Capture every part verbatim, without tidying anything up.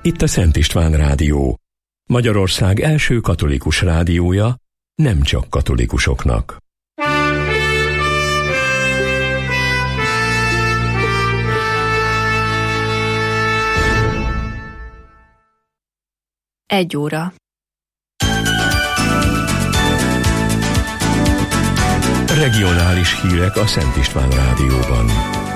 Itt a Szent István Rádió, Magyarország első katolikus rádiója, nem csak katolikusoknak. Egy óra. Regionális hírek a Szent István Rádióban.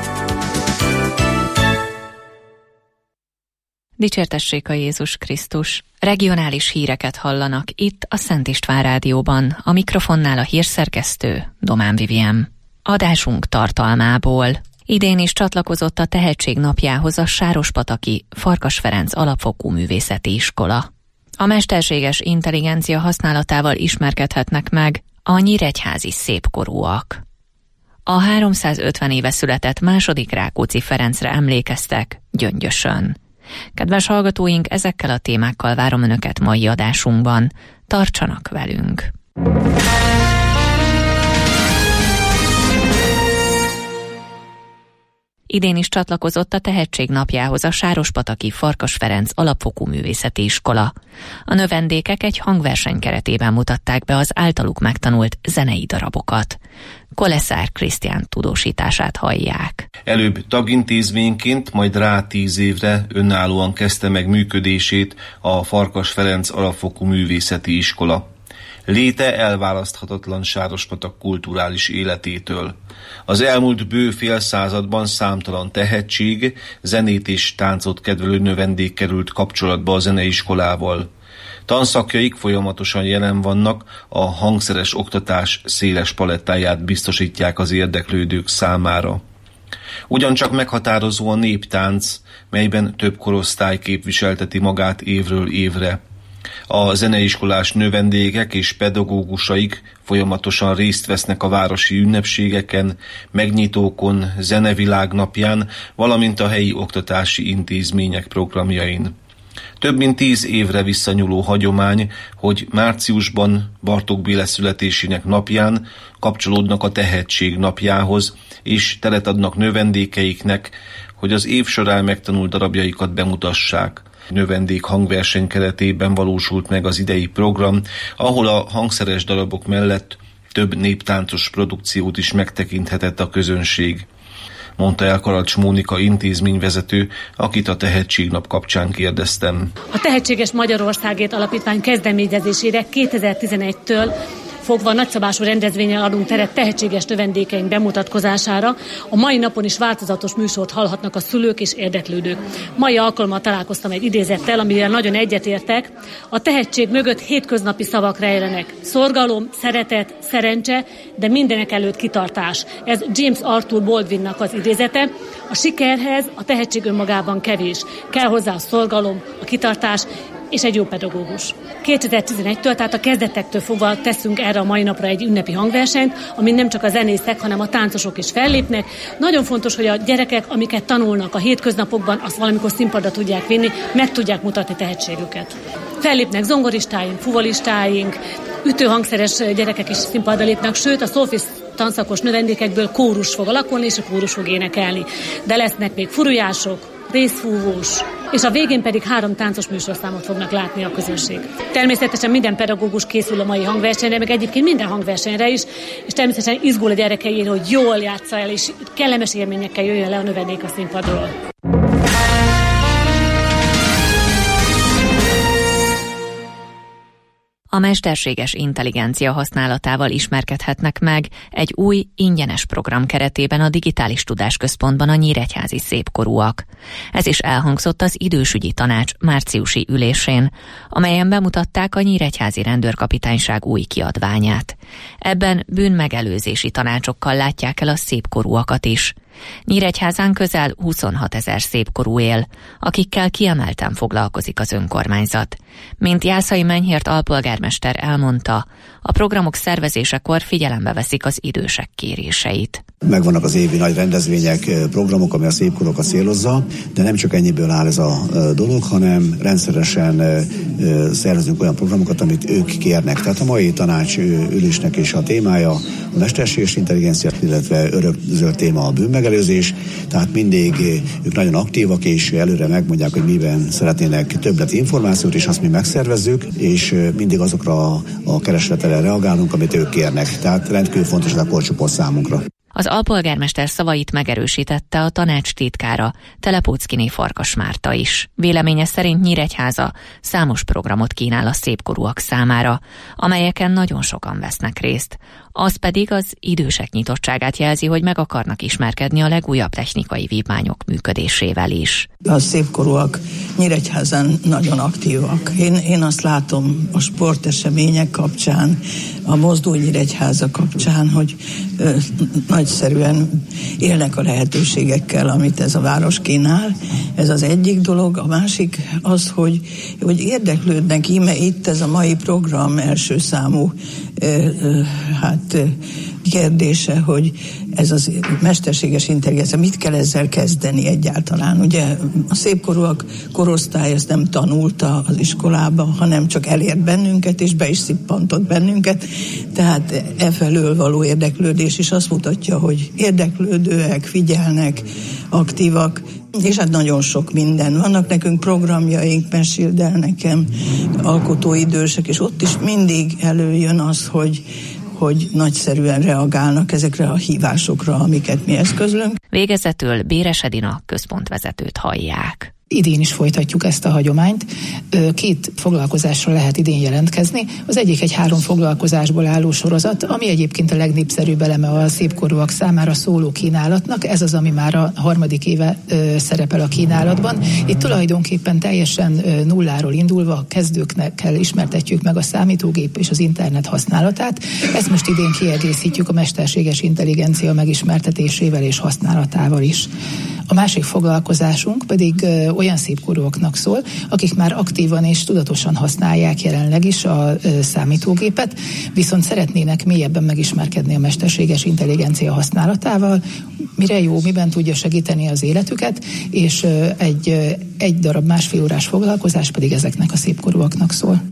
Dicsértessék a Jézus Krisztus! Regionális híreket hallanak itt a Szent István Rádióban, a mikrofonnál a hírszerkesztő Domán Vivien. Adásunk tartalmából. Idén is csatlakozott a Tehetség napjához a sárospataki Farkas Ferenc Alapfokú Művészeti Iskola. A mesterséges intelligencia használatával ismerkedhetnek meg a nyíregyházi szépkorúak. A háromszázötven éve született második Rákóczi Ferencre emlékeztek Gyöngyösön. Kedves hallgatóink, ezekkel a témákkal várom Önöket mai adásunkban. Tartsanak velünk! Idén is csatlakozott a Tehetség napjához a sárospataki Farkas Ferenc Alapfokú Művészeti Iskola. A növendékek egy hangverseny keretében mutatták be az általuk megtanult zenei darabokat. Koleszár Krisztián tudósítását hallják. Előbb tagintézményként, majd rá tíz évre önállóan kezdte meg működését a Farkas Ferenc Alapfokú Művészeti Iskola. Léte elválaszthatatlan Sárospatak kulturális életétől. Az elmúlt bő fél században számtalan tehetség, zenét és táncot kedvelő növendék került kapcsolatba a zeneiskolával. Tanszakjaik folyamatosan jelen vannak, a hangszeres oktatás széles palettáját biztosítják az érdeklődők számára. Ugyancsak meghatározó a néptánc, melyben több korosztály képviselteti magát évről évre. A zeneiskolás növendékek és pedagógusaik folyamatosan részt vesznek a városi ünnepségeken, megnyitókon, zenevilágnapján, valamint a helyi oktatási intézmények programjain. Több mint tíz évre visszanyúló hagyomány, hogy márciusban Bartók Béla születésének napján kapcsolódnak a Tehetség napjához, és teret adnak növendékeiknek, hogy az év során megtanult darabjaikat bemutassák. Növendék hangverseny keretében valósult meg az idei program, ahol a hangszeres darabok mellett több néptáncos produkciót is megtekinthetett a közönség, mondta el Karacs Mónika intézményvezető, akit a Tehetségnap kapcsán kérdeztem. A Tehetséges Magyarországért Alapítvány kezdeményezésére kétezer-tizenegytől fogva nagyszabású rendezvényen adunk teret tehetséges növendékeink bemutatkozására. A mai napon is változatos műsort hallhatnak a szülők és érdeklődők. Mai alkalommal találkoztam egy idézettel, amivel nagyon egyetértek. A tehetség mögött hétköznapi szavak rejlenek. Szorgalom, szeretet, szerencse, de mindenek előtt kitartás. Ez James Arthur Baldwinnak az idézete. A sikerhez a tehetség önmagában kevés. Kell hozzá a szorgalom, a kitartás, és egy jó pedagógus. kétezer-tizenegytől, tehát a kezdetektől fogva teszünk erre a mai napra egy ünnepi hangversenyt, amin nem csak a zenészek, hanem a táncosok is fellépnek. Nagyon fontos, hogy a gyerekek, amiket tanulnak a hétköznapokban, azt valamikor színpadra tudják vinni, meg tudják mutatni tehetségüket. Fellépnek zongoristáink, fuvalistáink, ütőhangszeres gyerekek is színpadra lépnek, sőt a szolfisz tanszakos növendékekből kórus fog alakulni, és a kórus fog énekelni. De lesznek még furujások, részfúvós, és a végén pedig három táncos műsorszámot fognak látni a közönség. Természetesen minden pedagógus készül a mai hangversenyre, meg egyébként minden hangversenyre is, és természetesen izgul a gyerekeire, hogy jól játsza el, és kellemes élményekkel jöjjön le a növendék a színpadról. A mesterséges intelligencia használatával ismerkedhetnek meg egy új, ingyenes program keretében a Digitális Tudásközpontban a nyíregyházi szépkorúak. Ez is elhangzott az idősügyi tanács márciusi ülésén, amelyen bemutatták a nyíregyházi rendőrkapitányság új kiadványát. Ebben bűnmegelőzési tanácsokkal látják el a szépkorúakat is. Nyíregyházán közel huszonhat ezer szépkorú él, akikkel kiemelten foglalkozik az önkormányzat. Mint Jászai Menyhért alpolgármester elmondta, a programok szervezésekor figyelembe veszik az idősek kéréseit. Megvannak az évi nagy rendezvények, programok, ami a szépkorokat célozza, de nem csak ennyiből áll ez a dolog, hanem rendszeresen szervezünk olyan programokat, amit ők kérnek. Tehát a mai tanács ülésnek is a témája a mesterséges intelligencia, illetve örökzöld téma a bűnmegelőzés. Tehát mindig ők nagyon aktívak, és előre megmondják, hogy miben szeretnének többlet információt, és azt mi megszervezzük, és mindig azokra a keresletre reagálunk, amit ők kérnek. Tehát rendkívül fontos ez a korcsoport számunkra. Az alpolgármester szavait megerősítette a tanács titkára, Telepóczkiné Farkas Márta is. Véleménye szerint Nyíregyháza számos programot kínál a szépkorúak számára, amelyeken nagyon sokan vesznek részt. Az pedig az idősek nyitottságát jelzi, hogy meg akarnak ismerkedni a legújabb technikai vívmányok működésével is. A szépkorúak Nyíregyházán nagyon aktívak. Én, én azt látom a sportesemények kapcsán, a Mozdulj Nyíregyháza kapcsán, hogy ö, nagyszerűen élnek a lehetőségekkel, amit ez a város kínál. Ez az egyik dolog. A másik az, hogy, hogy érdeklődnek, íme itt ez a mai program első számú ö, ö, hát kérdése, hogy ez az mesterséges intelligencia, mit kell ezzel kezdeni egyáltalán? Ugye a szépkorúak korosztály ezt nem tanulta az iskolába, hanem csak elért bennünket, és be is szippantott bennünket. Tehát e felől való érdeklődés is azt mutatja, hogy érdeklődőek, figyelnek, aktívak, és hát nagyon sok minden. Vannak nekünk programjaink, meséld el nekem, alkotóidősek, és ott is mindig előjön az, hogy hogy nagyszerűen reagálnak ezekre a hívásokra, amiket mi eszközlünk. Végezetül Béres Edina központvezetőt hallják. Idén is folytatjuk ezt a hagyományt. Két foglalkozásra lehet idén jelentkezni. Az egyik egy három foglalkozásból álló sorozat, ami egyébként a legnépszerűbb eleme a szépkorúak számára szóló kínálatnak. Ez az, ami már a harmadik éve szerepel a kínálatban. Itt tulajdonképpen teljesen nulláról indulva kezdőknek ismertetjük meg a számítógép és az internet használatát. Ezt most idén kiegészítjük a mesterséges intelligencia megismertetésével és használatával is. A másik foglalkozásunk pedig ö, olyan szépkorúaknak szól, akik már aktívan és tudatosan használják jelenleg is a ö, számítógépet, viszont szeretnének mélyebben megismerkedni a mesterséges intelligencia használatával, mire jó, miben tudja segíteni az életüket, és ö, egy, ö, egy darab másfél órás foglalkozás pedig ezeknek a szépkorúaknak szól.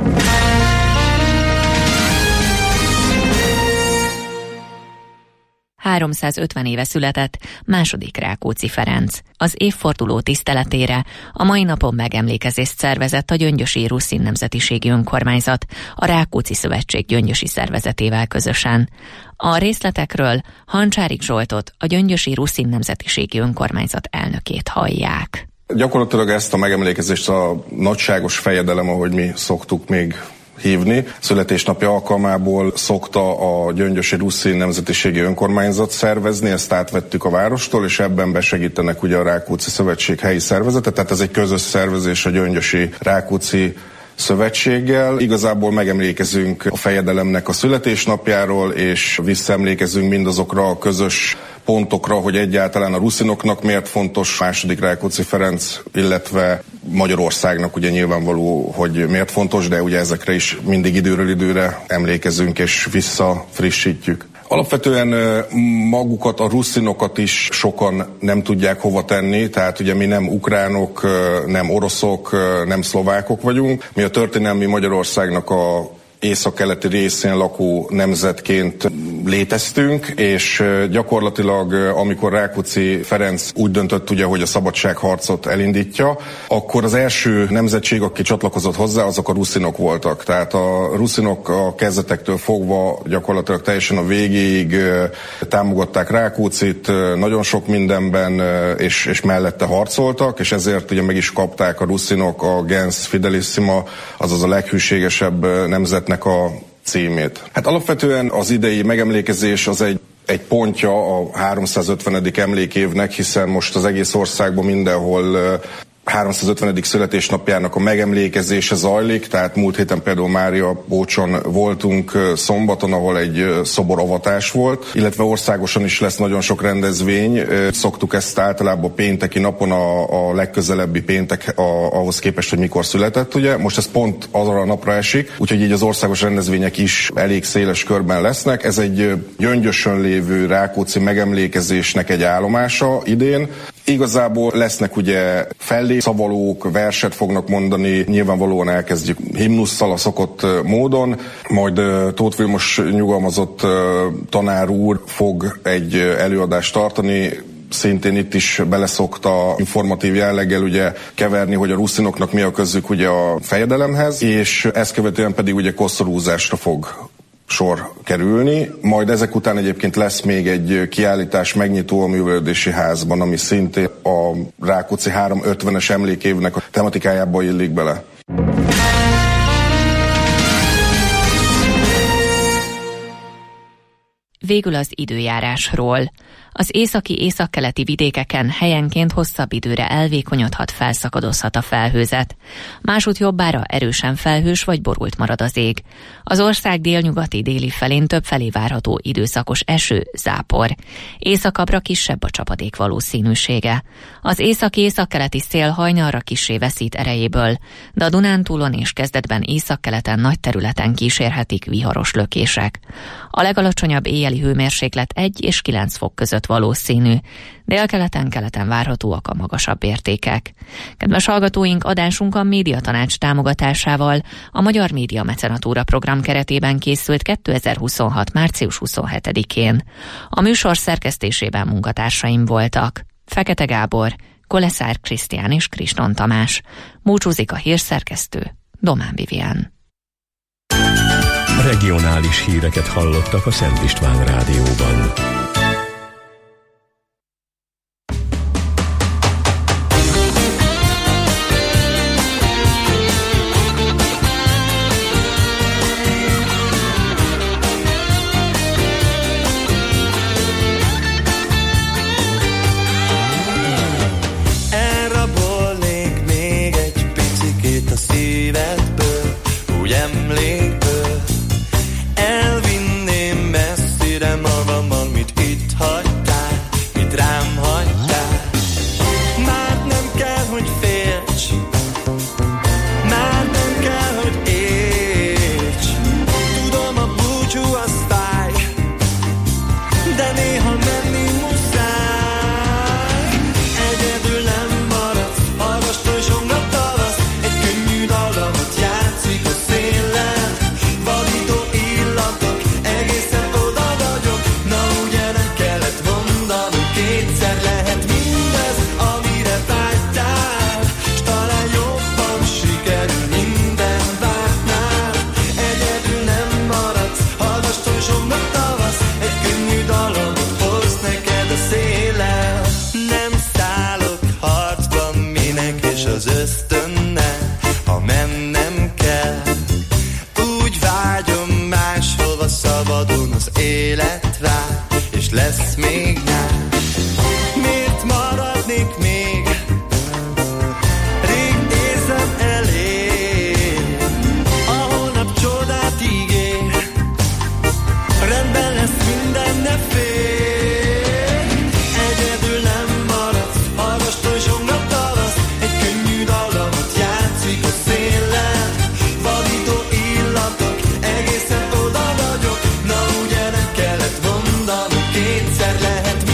háromszázötven éve született második Rákóczi Ferenc. Az évforduló tiszteletére a mai napon megemlékezést szervezett a Gyöngyösi Ruszin Nemzetiségi Önkormányzat a Rákóczi Szövetség gyöngyösi szervezetével közösen. A részletekről Hancsárik Zsoltot, a Gyöngyösi Ruszin Nemzetiségi Önkormányzat elnökét hallják. Gyakorlatilag ezt a megemlékezést a nagyságos fejedelem, ahogy mi szoktuk még hívni, születésnapja alkalmából szokta a Gyöngyösi Ruszin Nemzetiségi Önkormányzat szervezni, ezt átvettük a várostól, és ebben besegítenek ugye a Rákóczi Szövetség helyi szervezete, tehát ez egy közös szervezés a Gyöngyösi Rákóczi Szövetséggel. Igazából megemlékezünk a fejedelemnek a születésnapjáról, és visszaemlékezünk mindazokra a közös pontokra, hogy egyáltalán a ruszinoknak miért fontos második Rákóczi Ferenc, illetve Magyarországnak ugye nyilvánvaló, hogy miért fontos, de ugye ezekre is mindig időről időre emlékezünk és visszafrissítjük. Alapvetően magukat, a ruszinokat is sokan nem tudják hova tenni, tehát ugye mi nem ukránok, nem oroszok, nem szlovákok vagyunk. Mi a történelmi Magyarországnak a északkeleti részén lakó nemzetként léteztünk, és gyakorlatilag amikor Rákóczi Ferenc úgy döntött ugye, hogy a szabadságharcot elindítja, akkor az első nemzetség, aki csatlakozott hozzá, azok a ruszinok voltak. Tehát a ruszinok a kezdetektől fogva gyakorlatilag teljesen a végéig támogatták Rákóczit, nagyon sok mindenben, és, és mellette harcoltak, és ezért ugye meg is kapták a ruszinok a Gens Fidelissima, azaz a leghűségesebb nemzet a címét. Hát alapvetően az idei megemlékezés az egy, egy pontja a háromszázötvenedik emlékévnek, hiszen most az egész országban mindenhol háromszázötvenedik születésnapjának a megemlékezése zajlik, tehát múlt héten például Mária Bócson voltunk szombaton, ahol egy szoborovatás volt, illetve országosan is lesz nagyon sok rendezvény. Szoktuk ezt általában pénteki napon, a, a legközelebbi péntek a, ahhoz képest, hogy mikor született, ugye. Most ez pont azra a napra esik, úgyhogy így az országos rendezvények is elég széles körben lesznek. Ez egy Gyöngyösön lévő Rákóczi megemlékezésnek egy állomása idén. Igazából lesznek ugye fellépszavalók, verset fognak mondani, nyilvánvalóan elkezdjük himnusszal a szokott módon, majd Tóth Vilmos nyugalmazott tanár úr fog egy előadást tartani, szintén itt is beleszokta informatív jelleggel ugye keverni, hogy a ruszinoknak mi a közük ugye a fejedelemhez, és ezt követően pedig ugye koszorúzásra fog sor kerülni, majd ezek után egyébként lesz még egy kiállítás megnyitó a Művelődési Házban, ami szintén a Rákóczi háromszázötvenes emlékévnek a tematikájába illik bele. Végül az időjárásról. Az északi északkeleti vidékeken helyenként hosszabb időre elvékonyodhat, felszakadozhat a felhőzet. Másút jobbára erősen felhős vagy borult marad az ég. Az ország délnyugati déli felén többfelé várható időszakos eső, zápor. Északabbra kisebb a csapadék valószínűsége. Az északi északkeleti szél hajnalra kissé veszít erejéből, de a Dunántúlon és kezdetben északkeleten nagy területen kísérhetik viharos lökések. A legalacsonyabb éjjeli hőmérséklet egy és kilenc fok között valószínű. Délkeleten-keleten várhatóak a magasabb értékek. Kedves hallgatóink, adásunk a Médiatanács támogatásával a Magyar Média Mecenatúra program keretében készült kétezer-huszonhat. március huszonhetedikén. A műsor szerkesztésében munkatársaim voltak Fekete Gábor, Koleszár Krisztián és Kriston Tamás. Búcsúzik a hírszerkesztő, Domán Vivien. Regionális híreket hallottak a Szent István Rádióban. Elrabolnék még egy picikét a szívedből, úgy emlékből. Elvinném messzire magammal, mit itt hagytál, mit rám hagytál. Már nem kell, hogy félts, már nem kell, hogy érts. Tudom, a búcsú az fáj, de néha menni muszáj. Egyedül nem maradsz, hallgass folyosónkra tavasz, egy könnyű dallamot játszik a széllel. Vadító illatok, egészen oda vagyok, na ugye nem kellett mondanom, kétszer lehet mindez, amire vágytál, s talán jobban sikerül minden vártnál. Egyedül nem maradsz, hallgass folyosónkra tavasz, egy könnyű dallamot hoz neked a széllel. Nem szállok harcban, minek és az ösztönnel, ha mennem kell. Úgy vágyom máshova szabadon, az élet vár, és lesz még nyár. Miért maradnék még? Rég érzem elég, a holnap csodát ígér. Rendben lesz minden, ne félj. Egyedül nem maradsz, hallgass folyosónkra tavasz, egy könnyű dallamot játszik a széllel. Vadító illatok, egészen oda vagyok, na ugye nem kellett mondanom, kétszer lehet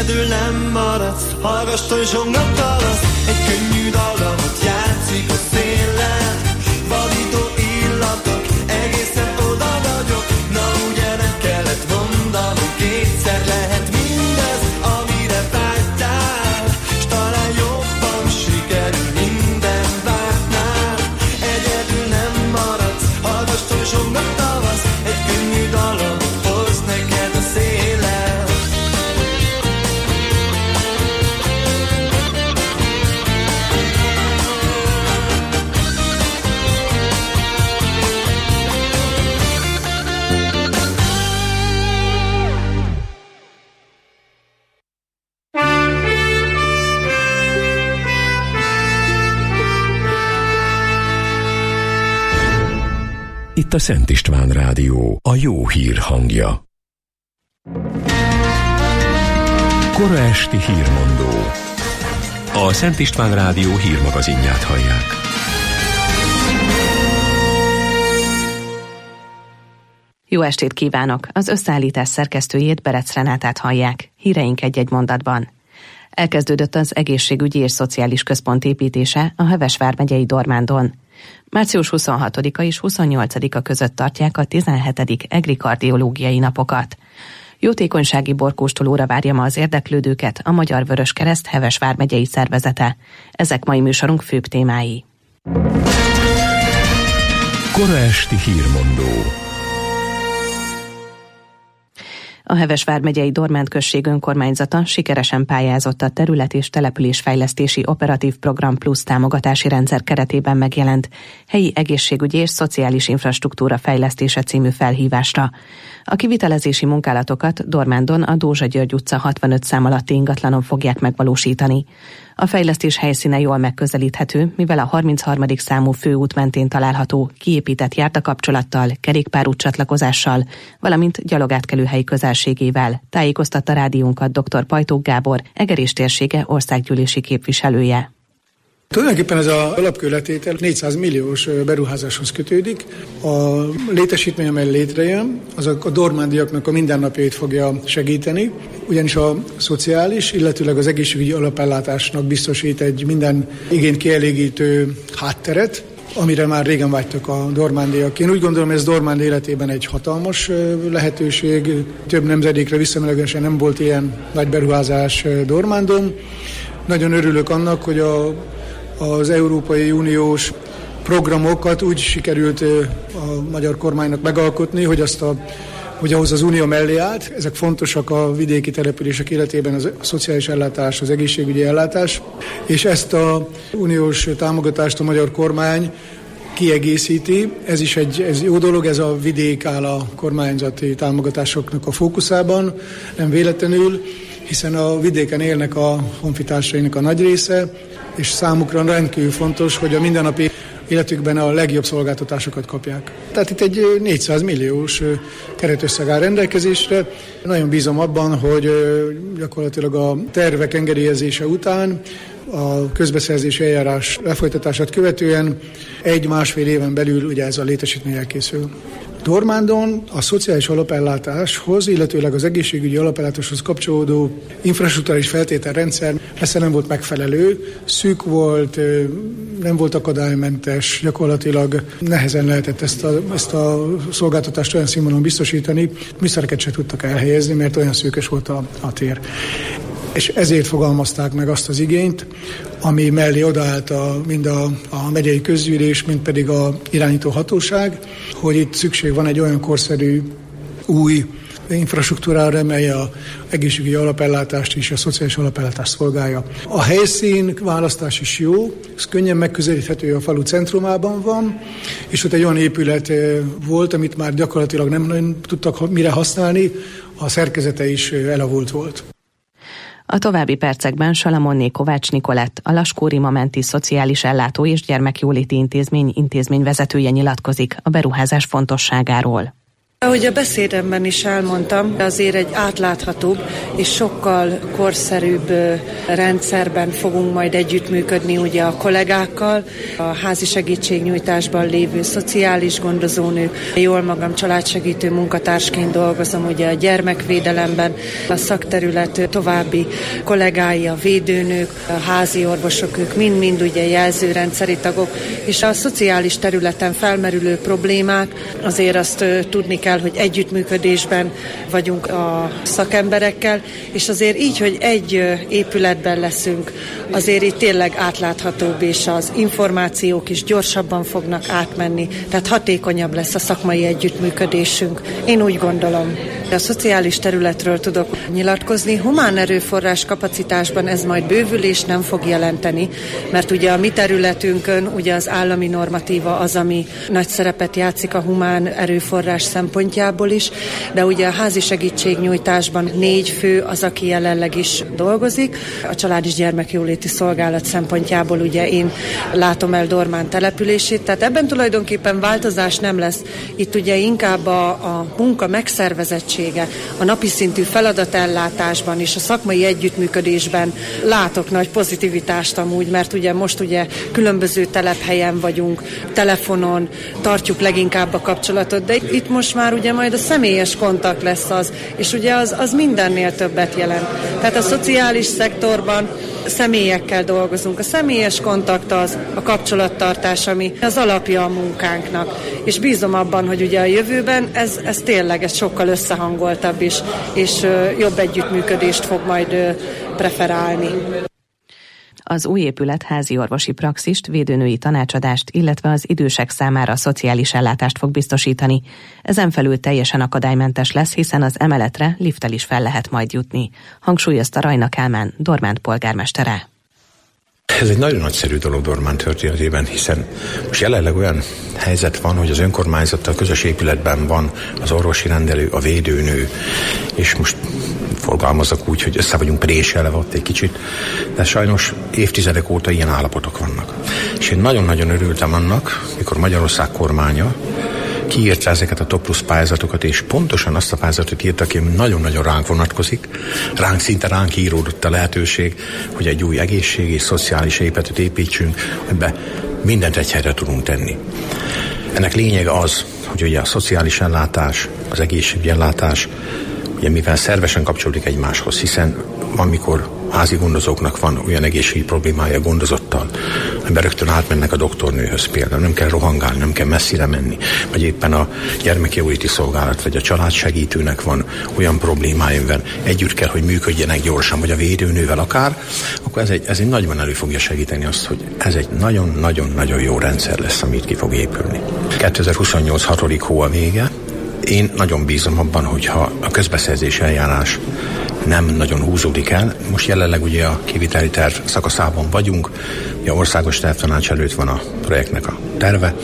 egyedül nem maradsz, hallgass tojzsongnak dalasz, egy könnyű dallamot játszik a széllel, vadító illatok, egészen oda vagyok, na ugye nem kellett mondanom, kétszer lehet mindez, amire vágytál, s talán jobban sikerül minden vártnál, egyedül nem maradsz, hallgass tojzsongnak dalasz, egy könnyű dallamot hoz neked a széllel. Itt a Szent István Rádió, a jó hír hangja. Kora esti hírmondó. A Szent István Rádió hírmagazinját hallják. Jó estét kívánok! Az összeállítás szerkesztőjét, Berec Renátát hallják. Híreink egy-egy mondatban. Elkezdődött az egészségügyi és szociális központ építése a Heves vármegyei Dormándon. március huszonhatodika és huszonnyolcadika között tartják a tizenhetedik egrikardiológiai napokat. Jótékonysági borkóstolóra várja ma az érdeklődőket a Magyar Vöröskereszt Heves vármegyei szervezete. Ezek mai műsorunk főbb témái. Kora esti hírmondó. A Heves vármegyei Dormánd község önkormányzata sikeresen pályázott a terület- és településfejlesztési operatív program plusz támogatási rendszer keretében megjelent helyi egészségügyi és szociális infrastruktúra fejlesztése című felhívásra. A kivitelezési munkálatokat Dormándon a Dózsa György utca hatvanöt szám alatti ingatlanon fogják megvalósítani. A fejlesztés helyszíne jól megközelíthető, mivel a harmincharmadik számú főút mentén található, kiépített jártakapcsolattal, kerékpárút csatlakozással, valamint gyalogátkelőhelyi közelségével, tájékoztatta rádiónkat dr. Pajtók Gábor, Egerés térsége országgyűlési képviselője. Tulajdonképpen ez az alapkőletétel négyszáz milliós beruházáshoz kötődik. A létesítmény, amely létrejön, az a dormándiaknak a mindennapjait fogja segíteni, ugyanis a szociális, illetőleg az egészségügyi alapellátásnak biztosít egy minden igényt kielégítő hátteret, amire már régen vágytak a dormándiak. Én úgy gondolom, ez Dormánd életében egy hatalmas lehetőség. Több nemzedékre visszamenőlegesen nem volt ilyen nagy beruházás Dormándon. Nagyon örülök annak, hogy a az Európai Uniós programokat úgy sikerült a magyar kormánynak megalkotni, hogy, azt a, hogy ahhoz az Unió mellé állt. Ezek fontosak a vidéki települések életében, az, a szociális ellátás, az egészségügyi ellátás, és ezt az uniós támogatást a magyar kormány kiegészíti. Ez is egy ez jó dolog, ez a vidék áll a kormányzati támogatásoknak a fókuszában, nem véletlenül, hiszen a vidéken élnek a honfitársainak a nagy része, és számukra rendkívül fontos, hogy a mindennapi életükben a legjobb szolgáltatásokat kapják. Tehát itt egy négyszáz milliós keretösszeg áll rendelkezésre. Nagyon bízom abban, hogy gyakorlatilag a tervek engedélyezése után a közbeszerzési eljárás lefolytatását követően egy-másfél éven belül ugye ez a létesítmény elkészül. Dormándon a szociális alapellátáshoz, illetőleg az egészségügyi alapellátáshoz kapcsolódó infrastruktúrális feltételrendszer messze nem volt megfelelő, szűk volt, nem volt akadálymentes, gyakorlatilag nehezen lehetett ezt a, ezt a szolgáltatást olyan színvonalon biztosítani, műszereket se tudtak elhelyezni, mert olyan szűkös volt a, a tér. És ezért fogalmazták meg azt az igényt, ami mellé odaállt a, mind a, a megyei közgyűlés, mind pedig a irányító hatóság, hogy itt szükség van egy olyan korszerű új infrastruktúrára, amely az egészségügyi alapellátást és a szociális alapellátást szolgálja. A helyszín választás is jó, ez könnyen megközelíthető, a falu centrumában van, és ott egy olyan épület volt, amit már gyakorlatilag nem nagyon tudtak mire használni, a szerkezete is elavult volt. A további percekben Salamonné Kovács Nikolett, a Laskó Rima menti Szociális Ellátó és Gyermekjóléti Intézmény intézményvezetője nyilatkozik a beruházás fontosságáról. Ahogy a beszédemben is elmondtam, azért egy átláthatóbb és sokkal korszerűbb rendszerben fogunk majd együttműködni ugye a kollégákkal, a házi segítségnyújtásban lévő szociális gondozónők, jól magam családsegítő munkatársként dolgozom ugye a gyermekvédelemben, a szakterület további kollégái, a védőnők, a házi orvosok, ők mind-mind ugye jelzőrendszeri tagok, és a szociális területen felmerülő problémák, azért azt tudni kell, hogy együttműködésben vagyunk a szakemberekkel, és azért így, hogy egy épületben leszünk, azért itt tényleg átláthatóbb, és az információk is gyorsabban fognak átmenni, tehát hatékonyabb lesz a szakmai együttműködésünk. Én úgy gondolom. A szociális területről tudok nyilatkozni. Humán erőforrás kapacitásban ez majd bővülés nem fog jelenteni, mert ugye a mi területünkön ugye az állami normatíva az, ami nagy szerepet játszik a humán erőforrás szempontjából is, de ugye a házi segítségnyújtásban négy fő az, aki jelenleg is dolgozik. A Család és Gyermekjóléti Szolgálat szempontjából ugye én látom el Dormán települését, tehát ebben tulajdonképpen változás nem lesz. Itt ugye inkább a, a munka megszervezettsége, a napi szintű feladatellátásban és a szakmai együttműködésben látok nagy pozitivitást amúgy, mert ugye most ugye különböző telephelyen vagyunk, telefonon tartjuk leginkább a kapcsolatot, de itt most már ugye majd a személyes kontakt lesz az, és ugye az, az mindennél többet jelent. Tehát a szociális szektorban személyekkel dolgozunk. A személyes kontakt az, a kapcsolattartás, ami az alapja a munkánknak. És bízom abban, hogy ugye a jövőben ez, ez tényleg ez sokkal összehangoltabb is, és jobb együttműködést fog majd preferálni. Az új épület házi orvosi praxist, védőnői tanácsadást, illetve az idősek számára szociális ellátást fog biztosítani. Ezen felül teljesen akadálymentes lesz, hiszen az emeletre lifttel is fel lehet majd jutni, hangsúlyozta Rajna Kálmán, Dormánt polgármestere. Ez egy nagyon nagyszerű dolog Dormán történetében, hiszen most jelenleg olyan helyzet van, hogy az önkormányzattal közös épületben van az orvosi rendelő, a védőnő, és most fogalmazok úgy, hogy össze vagyunk préselve ott egy kicsit, de sajnos évtizedek óta ilyen állapotok vannak. És én nagyon-nagyon örültem annak, mikor Magyarország kormánya kiírta ezeket a top plusz pályázatokat, és pontosan azt a pályázatot írta ki, ami nagyon-nagyon ránk vonatkozik. Ránk, szinte ránk íródott a lehetőség, hogy egy új egészségi és szociális épületet építsünk, amiben mindent egy helyre tudunk tenni. Ennek lényege az, hogy ugye a szociális ellátás, az egészségügyi ellátás, ugye mivel szervesen kapcsolódik egymáshoz, hiszen amikor házi gondozóknak van olyan egészségügyi problémája gondozottal, amiben rögtön átmennek a doktornőhöz például, nem kell rohangálni, nem kell messzire menni, vagy éppen a gyermekjóléti szolgálat, vagy a családsegítőnek van olyan problémája, amiben együtt kell, hogy működjenek gyorsan, vagy a védőnővel akár, akkor ez egy, ez egy nagyban elő fogja segíteni azt, hogy ez egy nagyon-nagyon-nagyon jó rendszer lesz, amit ki fog épülni. kétezer-huszonnyolc hatodik hó a vége. Én nagyon bízom abban, hogyha a közbeszerzés eljárás nem nagyon húzódik el. Most jelenleg ugye a kiviteli terv szakaszában vagyunk, ugye országos tervtanács előtt van a projektnek a terve,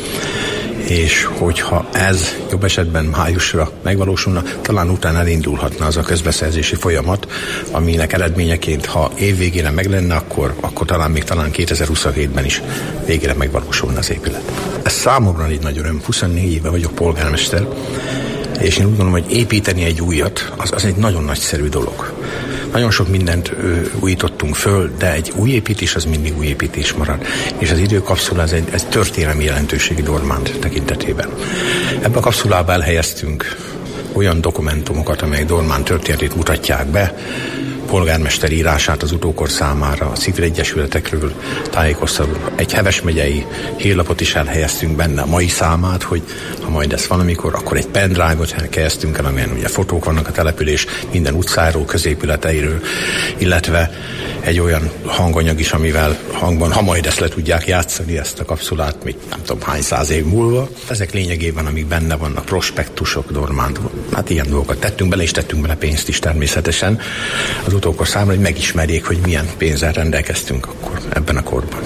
és hogyha ez jobb esetben májusra megvalósulna, talán utána elindulhatna az a közbeszerzési folyamat, aminek eredményeként, ha évvégére meg lenne, akkor, akkor talán még talán kétezer-huszonhétben is végére megvalósulna az épület. Ez számomra így nagy öröm, huszonnégy éve vagyok polgármester, és én úgy gondolom, hogy építeni egy újat, az, az egy nagyon nagyszerű dolog. Nagyon sok mindent ö, újítottunk föl, de egy új építés az mindig új építés marad. És az időkapszula ez egy ez történelmi jelentőségi Dormánt tekintetében. Ebben a kapszulában elhelyeztünk olyan dokumentumokat, amelyek Dormán történetét mutatják be, polgármester írását az utókor számára, a civil egyesületekről tájékoztató. Egy Heves megyei hírlapot is elhelyeztünk benne, a mai számát, hogy ha majd ez van, amikor, akkor egy pendrive-ot helyeztünk el, amelyen ugye fotók vannak a település minden utcáról, középületeiről, illetve egy olyan hanganyag is, amivel hangban, ha majd ezt le tudják játszani, ezt a kapszulát, még nem tudom hány száz év múlva. Ezek lényegében, amik benne vannak, prospektusok Dormántból. Hát ilyen dolgokat tettünk bele, és tettünk bele pénzt is természetesen az utókor számára, hogy megismerjék, hogy milyen pénzzel rendelkeztünk akkor ebben a korban.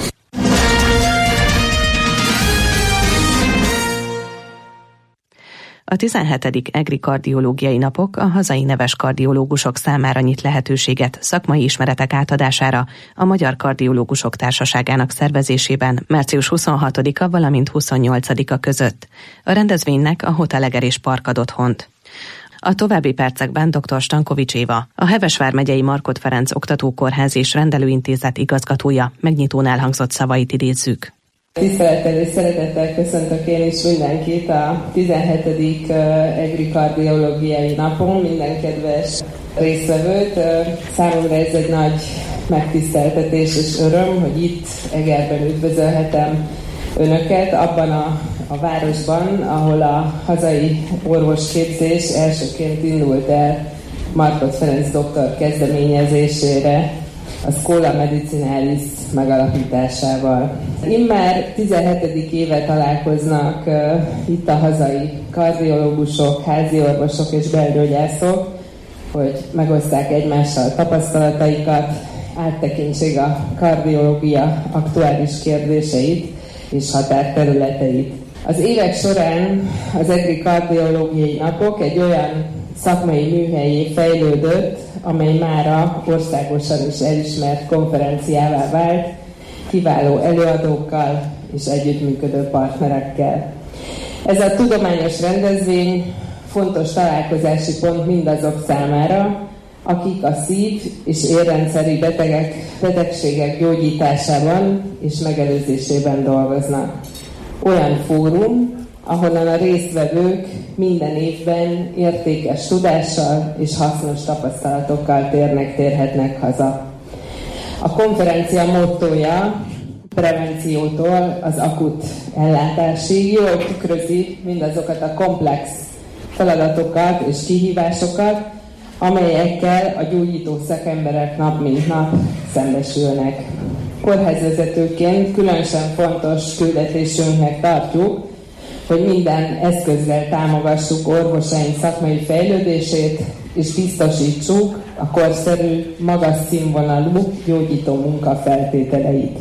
A tizenhetedik egri kardiológiai napok a hazai neves kardiológusok számára nyit lehetőséget szakmai ismeretek átadására a Magyar Kardiológusok Társaságának szervezésében március huszonhatodika, valamint huszonnyolcadika között. A rendezvénynek a Hotel Egerés Park ad otthont. A további percekben dr. Stankovics Éva, a Heves vármegyei Markhot Ferenc Oktatókórház és Rendelőintézet igazgatója megnyitón elhangzott szavait idézzük. Tisztelettel és szeretettel köszöntök én is mindenkit a tizenhetedik egri kardiológiai napon, minden kedves résztvevőt. Számomra ez egy nagy megtiszteltetés és öröm, hogy itt Egerben üdvözölhetem önöket, abban a, a városban, ahol a hazai orvosképzés elsőként indult el Markhot Ferenc doktor kezdeményezésére, a Schola Medicinalis megalapításával. Immár tizenhetedik éve találkoznak uh, itt a hazai kardiológusok, háziorvosok és belgyógyászok, hogy megoszták egymással tapasztalataikat, áttekintsék a kardiológia aktuális kérdéseit és határterületeit. Az évek során az egri kardiológiai napok egy olyan szakmai műhellyé fejlődött, amely mára országosan is elismert konferenciává vált, kiváló előadókkal és együttműködő partnerekkel. Ez a tudományos rendezvény fontos találkozási pont mindazok számára, akik a szív- és érrendszeri betegek, betegségek gyógyításában és megelőzésében dolgoznak. Olyan fórum, ahonnan a résztvevők minden évben értékes tudással és hasznos tapasztalatokkal térnek, térhetnek haza. A konferencia mottója prevenciótól az akut ellátásig jól tükrözi mindazokat a komplex feladatokat és kihívásokat, amelyekkel a gyógyító szakemberek nap mint nap szembesülnek. Kórházvezetőként különösen fontos küldetésünknek tartjuk, hogy minden eszközzel támogassuk orvosaink szakmai fejlődését, és biztosítsuk a korszerű, magas színvonalú gyógyító munka feltételeit.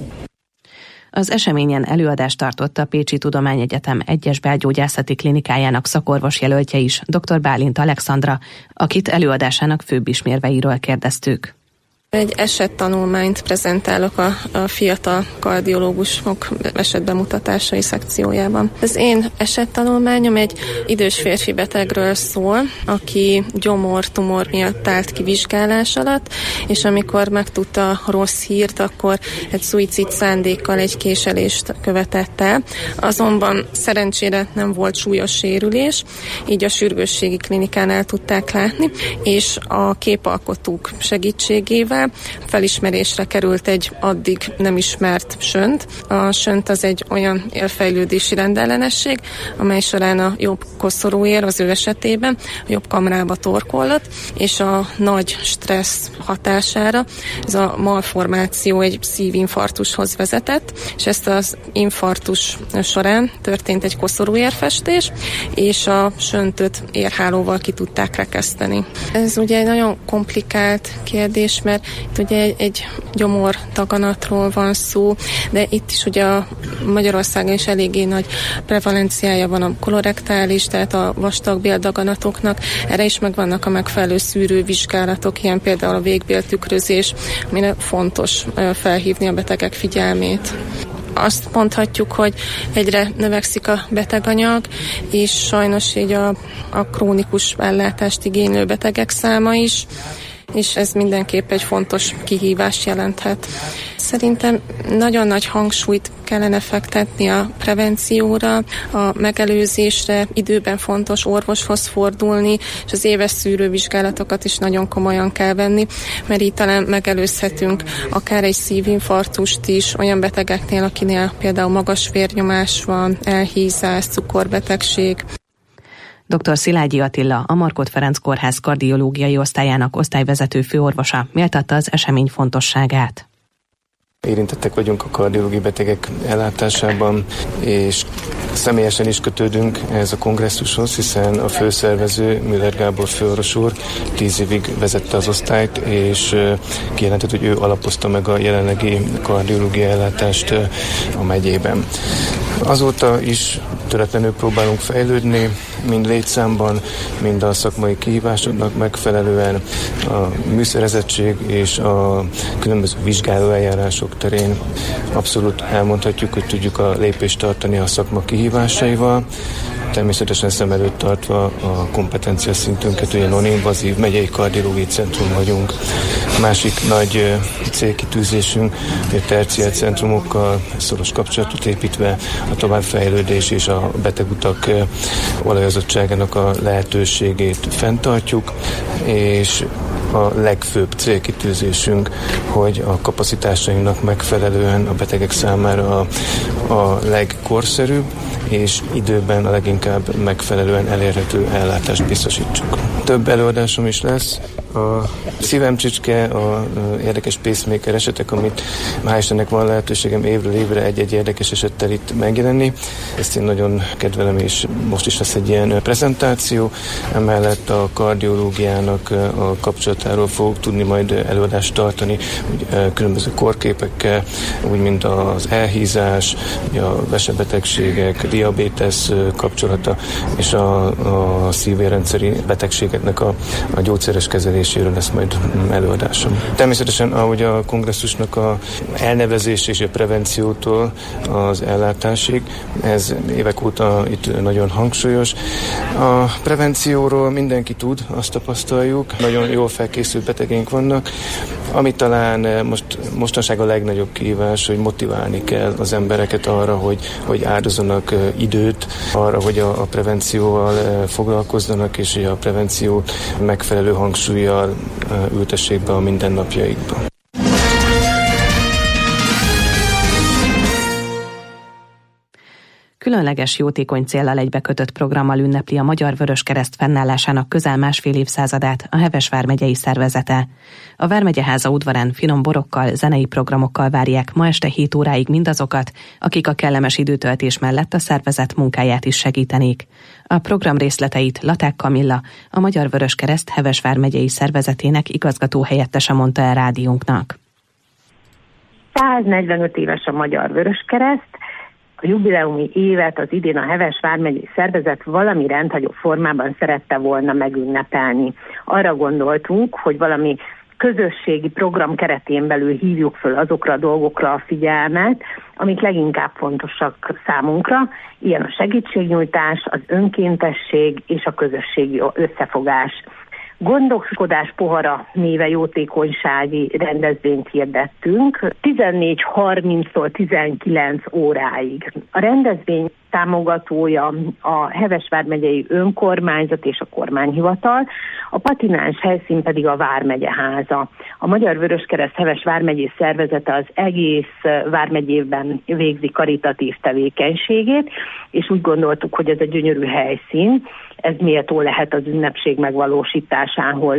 Az eseményen előadást tartott a Pécsi Tudományegyetem egyes belgyógyászati klinikájának szakorvos jelöltje is, dr. Bálint Alexandra, akit előadásának főbb ismérveiről kérdeztük. Egy esettanulmányt prezentálok a, a fiatal kardiológusok esetbemutatásai szekciójában. Az én esettanulmányom egy idős férfi betegről szól, aki gyomor-tumor miatt állt ki vizsgálás alatt, és amikor megtudta a rossz hírt, akkor egy szuicid szándékkal egy késelést követett el. Azonban szerencsére nem volt súlyos sérülés, így a sürgősségi klinikán el tudták látni, és a képalkotók segítségével felismerésre került egy addig nem ismert sönt. A sönt az egy olyan élfejlődési rendellenesség, amely során a jobb koszorúér az ő esetében a jobb kamrába torkollott, és a nagy stressz hatására ez a malformáció egy szívinfarktushoz vezetett, és ezt az infarktus során történt egy koszorúérfestés, és a söntöt érhálóval ki tudták rekeszteni. Ez ugye egy nagyon komplikált kérdés, mert itt ugye egy, egy gyomor daganatról van szó, de itt is ugye a Magyarországon is eléggé nagy prevalenciája van a kolorektális, tehát a vastagbéldaganatoknak. Erre is megvannak a megfelelő szűrővizsgálatok, ilyen például a végbéltükrözés, amire fontos felhívni a betegek figyelmét. Azt mondhatjuk, hogy egyre növekszik a beteganyag, és sajnos így a, a krónikus ellátást igénylő betegek száma is, és ez mindenképp egy fontos kihívást jelenthet. Szerintem nagyon nagy hangsúlyt kellene fektetni a prevencióra, a megelőzésre, időben fontos orvoshoz fordulni, és az éves szűrővizsgálatokat is nagyon komolyan kell venni, mert így talán megelőzhetünk akár egy szívinfarktust is olyan betegeknél, akinél például magas vérnyomás van, elhízás, cukorbetegség. dr. Szilágyi Attila, a Markhot Ferenc Kórház kardiológiai osztályának osztályvezető főorvosa méltatta az esemény fontosságát. Érintettek vagyunk a kardiológiai betegek ellátásában, és személyesen is kötődünk ehhez a kongresszushoz, hiszen a főszervező, Müller Gábor főorvos úr tíz évig vezette az osztályt, és kijelentett, hogy ő alapozta meg a jelenlegi kardiológiai ellátást a megyében. Azóta is töretlenül próbálunk fejlődni, mind létszámban, mind a szakmai kihívásoknak megfelelően, a műszerezettség és a különböző vizsgálóeljárások terén abszolút elmondhatjuk, hogy tudjuk a lépést tartani a szakma kihívásaival, természetesen szem előtt tartva a kompetencia szintünket, ugye non-invazív megyei kardiológiai centrum vagyunk. Másik nagy célkitűzésünk, hogy a terciár centrumokkal szoros kapcsolatot építve a továbbfejlődés és a betegutak olajozottságának a lehetőségét fenntartjuk, és a legfőbb célkitűzésünk, hogy a kapacitásainknak megfelelően a betegek számára a, a legkorszerűbb és időben a leginkább megfelelően elérhető ellátást biztosítsuk. Több előadásom is lesz. A szívemcsicske, a érdekes pacemaker esetek, amit hál' Istennek van lehetőségem évről évre egy-egy érdekes esettel itt megjelenni. Ezt én nagyon kedvelem, és most is lesz egy ilyen prezentáció. Emellett a kardiológiának a kapcsolatáról fogok tudni majd előadást tartani, különböző korképekkel, úgy mint az elhízás, a vesebetegségek, diabétesz kapcsolata és a, a szívérrendszeri betegségeknek a, a gyógyszeres kezeléséről lesz majd előadásom. Természetesen, ahogy a kongresszusnak a elnevezés és a prevenciótól az ellátásig, ez évek óta itt nagyon hangsúlyos. A prevencióról mindenki tud, azt tapasztaljuk, nagyon jól felkészült betegeink vannak, ami talán most, mostanság a legnagyobb kihívás, hogy motiválni kell az embereket arra, hogy, hogy áldozzanak időt, arra, hogy a, a prevencióval foglalkozzanak, és hogy a prevenciót megfelelő hangsúllyal ültessék be a mindennapjaikba. Különleges jótékony céllal egybekötött programmal ünnepli a Magyar Vöröskereszt fennállásának közel másfél évszázadát a Heves vármegyei szervezete. A Vármegyeháza udvarán finom borokkal, zenei programokkal várják ma este hét óráig mindazokat, akik a kellemes időtöltés mellett a szervezet munkáját is segítenék. A program részleteit Laták Kamilla, a Magyar Vöröskereszt Heves vármegyei szervezetének igazgató helyettese mondta el rádiónknak. száznegyvenöt éves a Magyar Vöröskereszt. A jubileumi évet az idén a Heves vármegyei szervezet valami rendhagyó formában szerette volna megünnepelni. Arra gondoltunk, hogy valami közösségi program keretén belül hívjuk föl azokra a dolgokra a figyelmet, amik leginkább fontosak számunkra, ilyen a segítségnyújtás, az önkéntesség és a közösségi összefogás. Gondoskodás pohara néve jótékonysági rendezvényt hirdettünk, tizennégy harminctól tizenkilenc óráig. A rendezvény támogatója a Heves vármegyei önkormányzat és a kormányhivatal, a patináns helyszín pedig a Vármegyeháza. A Magyar Vöröskereszt Heves vármegyei szervezete az egész vármegyében végzi karitatív tevékenységét, és úgy gondoltuk, hogy ez egy gyönyörű helyszín, ez méltó lehet az ünnepség megvalósításához.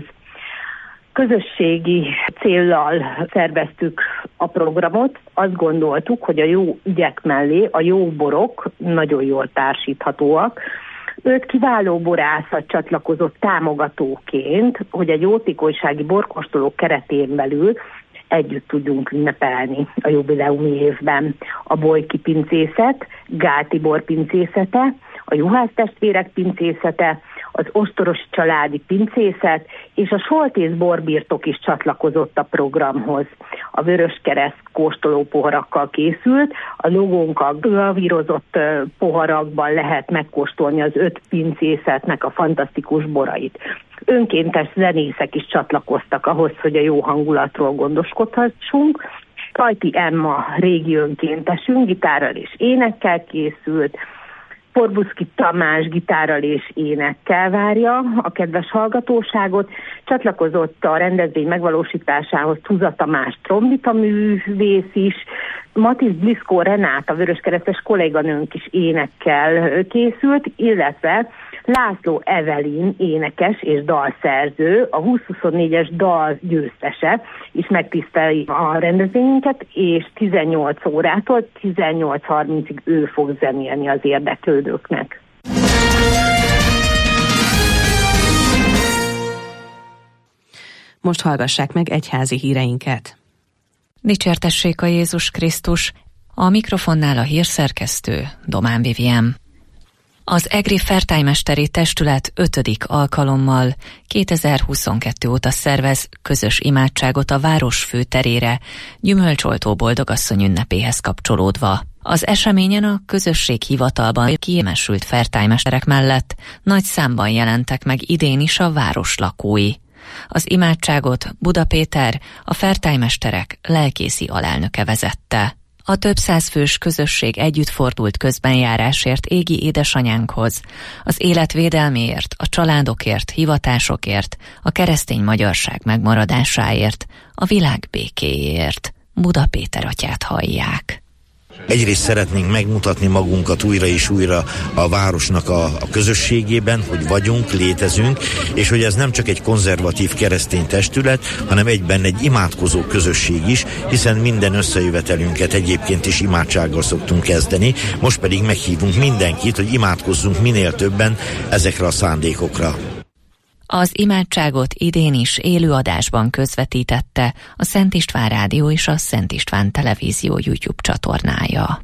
Közösségi céllal szerveztük a programot, azt gondoltuk, hogy a jó ügyek mellé a jó borok nagyon jól társíthatóak. Öt kiváló borászat csatlakozott támogatóként, hogy egy jótékonysági borkóstoló keretén belül együtt tudjunk ünnepelni a jubileumi évben. A Bolyki pincészet, Gál Tibor pincészete, a Juhász testvérek pincészete, az Ostorosi családi pincészet és a Soltész borbirtok is csatlakozott a programhoz. A Vöröskereszt kóstoló poharakkal készült, a logónkkal gravírozott poharakban lehet megkóstolni az öt pincészetnek a fantasztikus borait. Önkéntes zenészek is csatlakoztak ahhoz, hogy a jó hangulatról gondoskodhassunk. Tajti Emma régi önkéntesünk, gitárral és énekkel készült, Porbuszki Tamás gitárral és énekkel várja a kedves hallgatóságot. Csatlakozott a rendezvény megvalósításához Tuza Tamás trombita művész is, Matisz Bliszkó Renát, a vöröskeresztes kolléganőnk is énekkel készült, illetve László Evelin énekes és dalszerző, a húsz huszonnégyes dal győztese is megtiszteli a rendezvényünket, és tizennyolc órától tizennyolc harmincig ő fog zenélni az érdeklődőknek. Most hallgassák meg egyházi híreinket. Dicsértessék a Jézus Krisztus, a mikrofonnál a hírszerkesztő Domán Vivien. Az egri fertájmesteri testület ötödik alkalommal kétezer-huszonkettő óta szervez közös imádságot a város főterére, gyümölcsoltó boldogasszony ünnepéhez kapcsolódva. Az eseményen a közösség hivatalban kiemesült fertájmesterek mellett nagy számban jelentek meg idén is a város lakói. Az imádságot Buda Péter, a fertájmesterek lelkészi alelnöke vezette. A több száz fős közösség együtt fordult közbenjárásért égi édesanyánkhoz, az élet védelméért, a családokért, hivatásokért, a keresztény magyarság megmaradásáért, a világ békéért. Buda Péter atyát hallják. Egyrészt szeretnénk megmutatni magunkat újra és újra a városnak a, a közösségében, hogy vagyunk, létezünk, és hogy ez nem csak egy konzervatív keresztény testület, hanem egyben egy imádkozó közösség is, hiszen minden összejövetelünket egyébként is imádsággal szoktunk kezdeni, most pedig meghívunk mindenkit, hogy imádkozzunk minél többen ezekre a szándékokra. Az imádságot idén is élőadásban közvetítette a Szent István Rádió és a Szent István Televízió YouTube csatornája.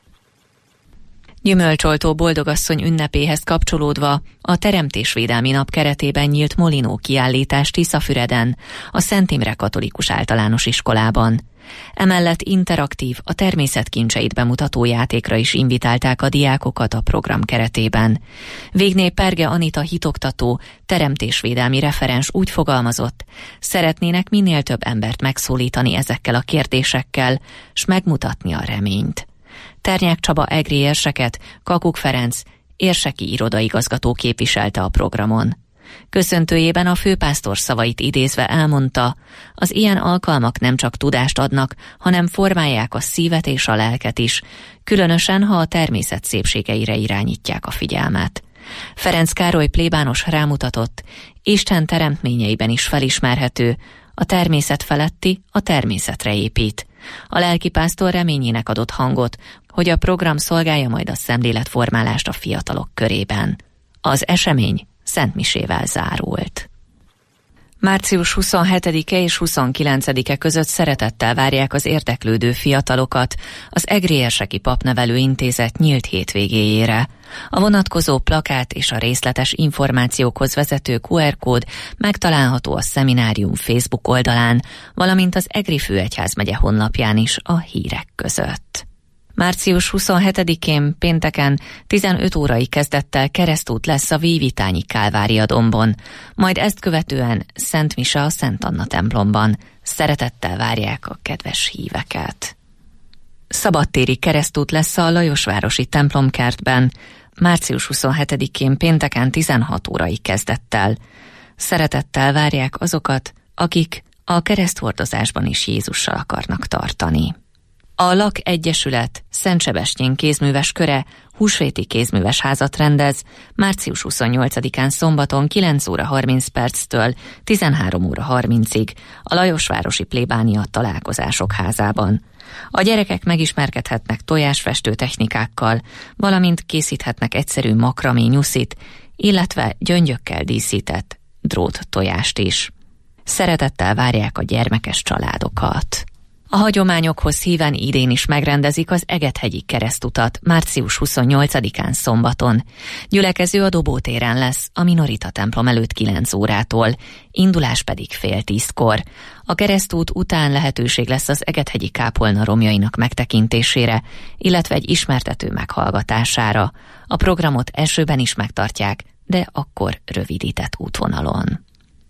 Gyümölcsoltó boldogasszony ünnepéhez kapcsolódva a Teremtésvédelmi Nap keretében nyílt Molinó kiállítás Tiszafüreden, a Szent Imre Katolikus Általános Iskolában. Emellett interaktív, a természet kincseit bemutató játékra is invitálták a diákokat a program keretében. Végné Perge Anita hitoktató, teremtésvédelmi referens úgy fogalmazott, szeretnének minél több embert megszólítani ezekkel a kérdésekkel, s megmutatni a reményt. Ternyák Csaba egri érseket, Kakuk Ferenc érseki irodaigazgató képviselte a programon. Köszöntőjében a főpásztor szavait idézve elmondta, az ilyen alkalmak nem csak tudást adnak, hanem formálják a szívet és a lelket is, különösen, ha a természet szépségeire irányítják a figyelmet. Ferenc Károly plébános rámutatott, Isten teremtményeiben is felismerhető, a természet feletti a természetre épít. A lelkipásztor reményének adott hangot, hogy a program szolgálja majd a szemléletformálást a fiatalok körében. Az esemény szentmisével zárult. Március huszonhetedike és huszonkilencedike között szeretettel várják az érdeklődő fiatalokat az Egri Érseki Papnevelő Intézet nyílt hétvégéjére. A vonatkozó plakát és a részletes információkhoz vezető kú er kód megtalálható a szeminárium Facebook oldalán, valamint az Egri Főegyházmegye honlapján is a hírek között. Március huszonhetedikén pénteken tizenöt órai kezdettel keresztút lesz a Vívitányi Kálvária dombon, majd ezt követően Szent Mise a Szent Anna templomban. Szeretettel várják a kedves híveket. Szabadtéri keresztút lesz a Lajosvárosi templomkertben, március huszonhetedikén pénteken tizenhat órai kezdettel. Szeretettel várják azokat, akik a kereszthordozásban is Jézussal akarnak tartani. A Lak Egyesület Szent Sebestyén kézműves köre húsvéti kézműves házat rendez március huszonnyolcadikán szombaton kilenc óra harminc perctől tizenhárom óra harmincig a Lajosvárosi plébánia találkozások házában. A gyerekek megismerkedhetnek tojásfestő technikákkal, valamint készíthetnek egyszerű makramé nyuszit, illetve gyöngyökkel díszített drót tojást is. Szeretettel várják a gyermekes családokat. A hagyományokhoz híven idén is megrendezik az Egethegyi keresztutat március huszonnyolcadikán szombaton. Gyülekező a Dobótéren lesz, a Minorita templom előtt kilenc órától, indulás pedig fél tízkor. A keresztút után lehetőség lesz az Egethegyi kápolna romjainak megtekintésére, illetve egy ismertető meghallgatására. A programot esőben is megtartják, de akkor rövidített útvonalon.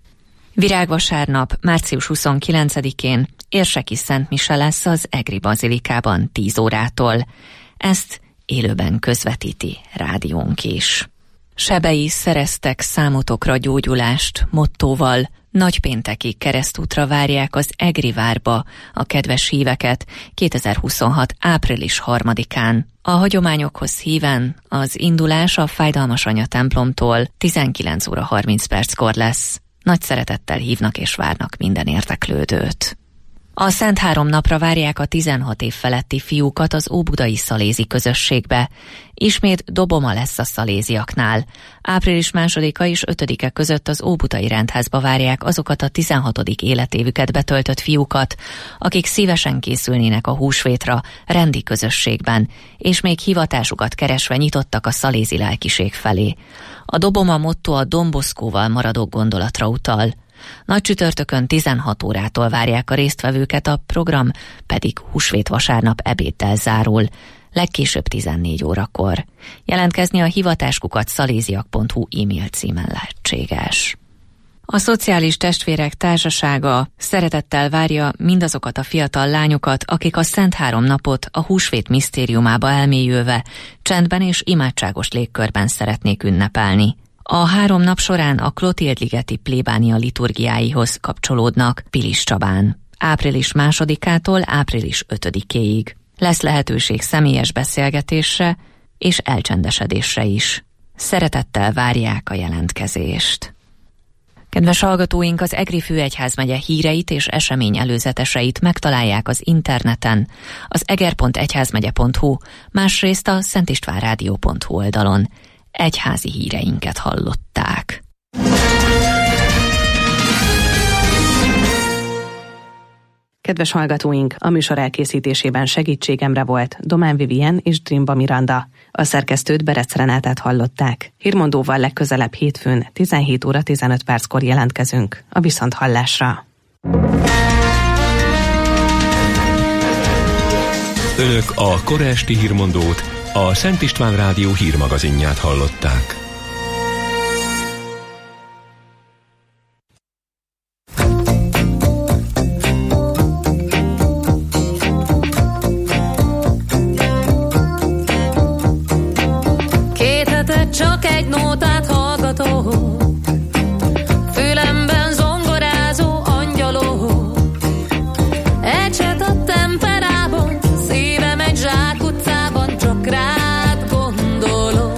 Virágvasárnap, március huszonkilencedikén érseki Szent Mise lesz az Egri Bazilikában tíz órától. Ezt élőben közvetíti rádiónk is. Sebei szereztek számotokra gyógyulást mottóval nagypénteki keresztútra várják az Egri várba a kedves híveket kétezer-huszonhat április harmadikán. A hagyományokhoz híven az indulás a Fájdalmas Anya templomtól tizenkilenc óra harminc perckor lesz. Nagy szeretettel hívnak és várnak minden érdeklődőt. A Szent Három napra várják a tizenhat év feletti fiúkat az óbudai szalézi közösségbe. Ismét doboma lesz a szaléziaknál. Április másodika és ötödike között az óbudai rendházba várják azokat a tizenhatodik életévüket betöltött fiúkat, akik szívesen készülnének a húsvétra rendi közösségben, és még hivatásukat keresve nyitottak a szalézi lelkiség felé. A doboma motto a Don Boscóval maradó gondolatra utal. Nagy csütörtökön tizenhat órától várják a résztvevőket, a program pedig húsvét vasárnap ebéddel zárul, legkésőbb tizennégy órakor. Jelentkezni a hivatáskukat szaléziak pont hu e-mail címen lehetséges. A Szociális Testvérek Társasága szeretettel várja mindazokat a fiatal lányokat, akik a Szent Három napot a húsvét misztériumába elmélyülve, csendben és imádságos légkörben szeretnék ünnepelni. A három nap során a Klotild-ligeti plébánia liturgiáihoz kapcsolódnak Pilis Csabán. Április másodikától április ötödikéig. Lesz lehetőség személyes beszélgetésre és elcsendesedésre is. Szeretettel várják a jelentkezést. Kedves hallgatóink, az Egri főegyházmegye híreit és esemény előzeteseit megtalálják az interneten, az eger pont egyházmegye pont hu, másrészt a szentistvánrádió pont hu oldalon. Egyházi híreinket hallották. Kedves hallgatóink, a műsor elkészítésében segítségemre volt Domán Vivien és Drimba Miranda. A szerkesztőt, Berec Renátát hallották. Hírmondóval legközelebb hétfőn tizenhét óra tizenöt perckor jelentkezünk. A viszonthallásra. Önök a kora esti hírmondót, a Szent István Rádió hírmagazinját hallották. Két hete csak egy nótát hallgató, fülemben zongorázó angyaló, egy cset a temperában, szívem egy zsákutcában, csak rád gondolok.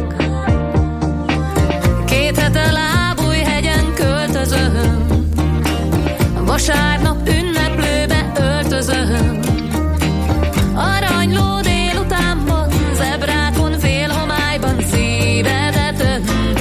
Két hete Lábújhegyen költözöm, vasárnap ünneplőbe öltözöm. Aranyló délutánban, zebrákon félhomályban szívedet öntöm.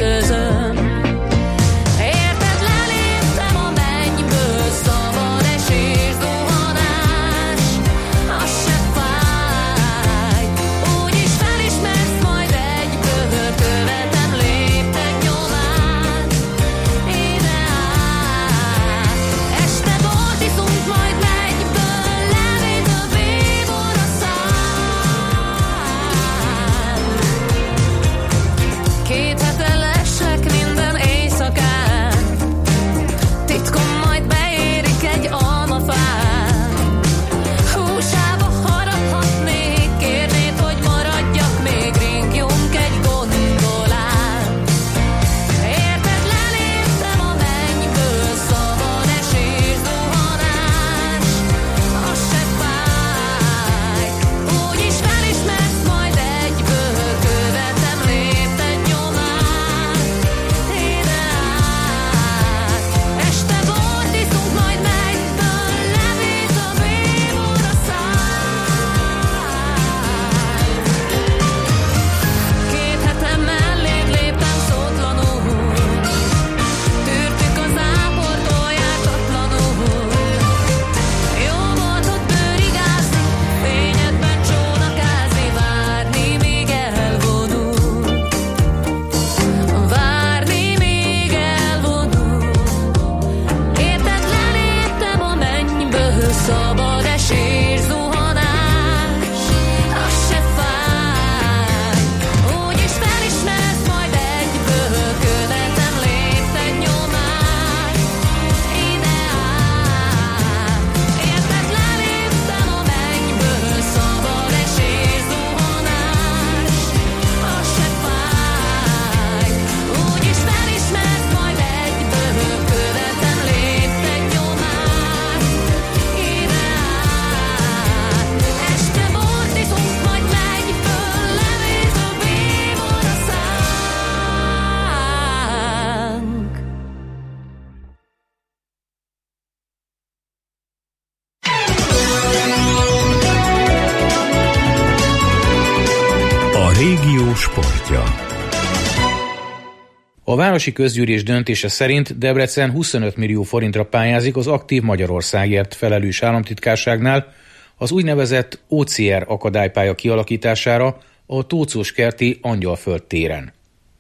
A városi közgyűlés döntése szerint Debrecen huszonöt millió forintra pályázik az Aktív Magyarországért felelős államtitkárságnál az úgynevezett o cé er akadálypálya kialakítására a Tóczóskerti Angyalföld téren.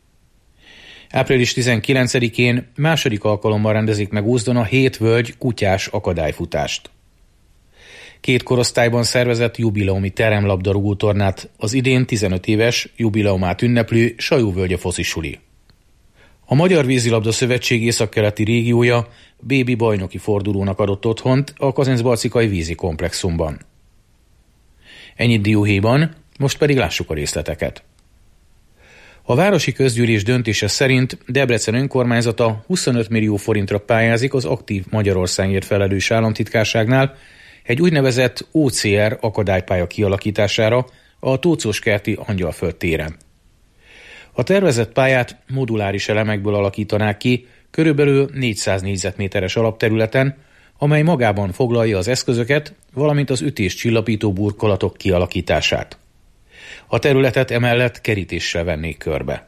április tizenkilencedikén második alkalommal rendezik meg Úzdon a Hét Völgy kutyás akadályfutást. Két korosztályban szervezett jubileumi teremlabdarúgó tornát az idén tizenöt éves jubileumát ünneplő Sajóvölgye focisuli. A Magyar Vízilabda Szövetség északkeleti régiója bébi bajnoki fordulónak adott otthont a Kazincbarcikai vízi komplexumban. Ennyit dióhéjban, most pedig lássuk a részleteket. A városi közgyűlés döntése szerint Debrecen önkormányzata huszonöt millió forintra pályázik az Aktív Magyarországért felelős államtitkárságnál egy úgynevezett o cé er akadálypálya kialakítására a Tóczóskerti Angyalföld téren. A tervezett pályát moduláris elemekből alakítanák ki körülbelül négyszáz négyzetméteres alapterületen, amely magában foglalja az eszközöket, valamint az ütés csillapító burkolatok kialakítását. A területet emellett kerítéssel vennék körbe.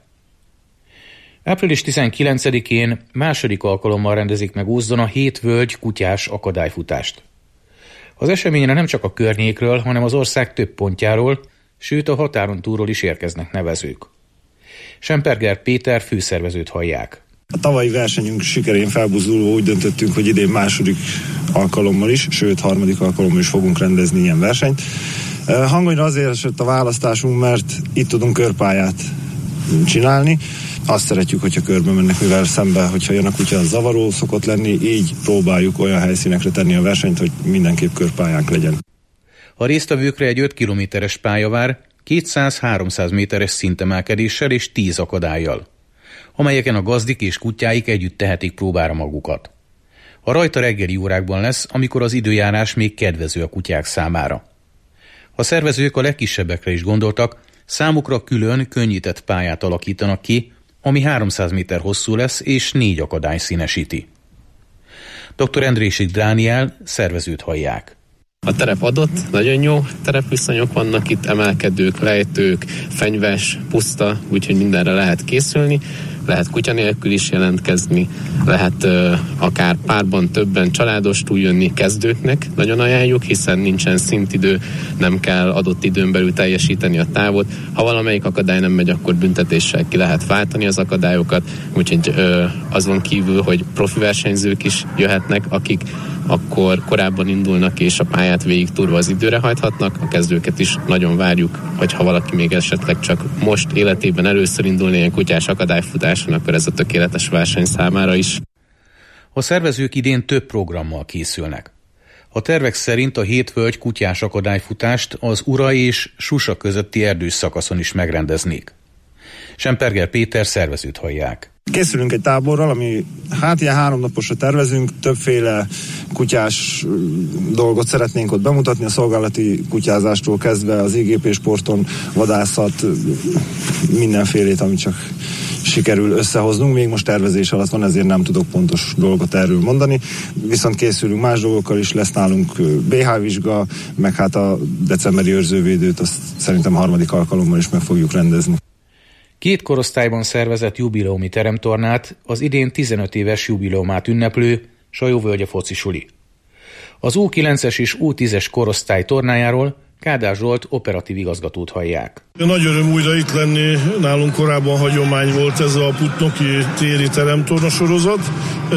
április tizenkilencedikén második alkalommal rendezik meg Úzdon a Hét Völgy kutyás akadályfutást. Az eseményre nem csak a környékről, hanem az ország több pontjáról, sőt a határon túlról is érkeznek nevezők. Semperger Péter főszervezőt hallják. A tavalyi versenyünk sikerén felbuzdulva úgy döntöttünk, hogy idén második alkalommal is, sőt harmadik alkalommal is fogunk rendezni ilyen versenyt. Hangonyra azért esett a választásunk, mert itt tudunk körpályát csinálni. Azt szeretjük, hogyha körbe mennek, mivel szembe, hogyha jön a kutya, az zavaró szokott lenni, így próbáljuk olyan helyszínekre tenni a versenyt, hogy mindenképp körpályánk legyen. A résztvevőkre egy öt kilométeres pálya vár, kétszáz-háromszáz méteres szintemelkedéssel és tíz akadályjal, amelyeken a gazdik és kutyáik együtt tehetik próbára magukat. A rajta reggeli órákban lesz, amikor az időjárás még kedvező a kutyák számára. A szervezők a legkisebbekre is gondoltak, számukra külön könnyített pályát alakítanak ki, ami háromszáz méter hosszú lesz és négy akadály színesíti. doktor Endrésik Dániel szervezőt hallják. A terep adott, nagyon jó terepviszonyok vannak itt, emelkedők, lejtők, fenyves, puszta, úgyhogy mindenre lehet készülni. Lehet kutya nélkül is jelentkezni, lehet uh, akár párban, többen családostul jönni kezdőknek, nagyon ajánljuk, hiszen nincsen szintidő, nem kell adott időn belül teljesíteni a távot. Ha valamelyik akadály nem megy, akkor büntetéssel ki lehet váltani az akadályokat, úgyhogy uh, azon kívül, hogy profi versenyzők is jöhetnek, akik akkor korábban indulnak és a pályát végig turva az időre hajthatnak, a kezdőket is nagyon várjuk, hogyha valaki még esetleg csak most életében először indulni ilyen kutyás akadályfutáson, akkor ez a tökéletes verseny számára is. A szervezők idén több programmal készülnek. A tervek szerint a Hét Völgy kutyás akadályfutást az Ura és Susa közötti erdős szakaszon is megrendeznék. Semperger Péter szervezőt hallják. Készülünk egy táborral, ami hát ilyen háromnaposra tervezünk, többféle kutyás dolgot szeretnénk ott bemutatni, a szolgálati kutyázástól kezdve az i gé pé sporton, vadászat, mindenfélét, amit csak sikerül összehoznunk. Még most tervezés alatt van, ezért nem tudok pontos dolgot erről mondani. Viszont készülünk más dolgokkal is, lesz nálunk bé há vizsga, meg hát a decemberi őrzővédőt, azt szerintem harmadik alkalommal is meg fogjuk rendezni. Két korosztályban szervezett jubileumi teremtornát az idén tizenöt éves jubileumát ünneplő Sajóvölgye focisuli. Az U kilences és U tízes korosztály tornájáról Kádár Zsolt operatív igazgatót hallják. Nagy öröm újra itt lenni, nálunk korábban hagyomány volt ez a Putnoki téri teremtorna sorozat,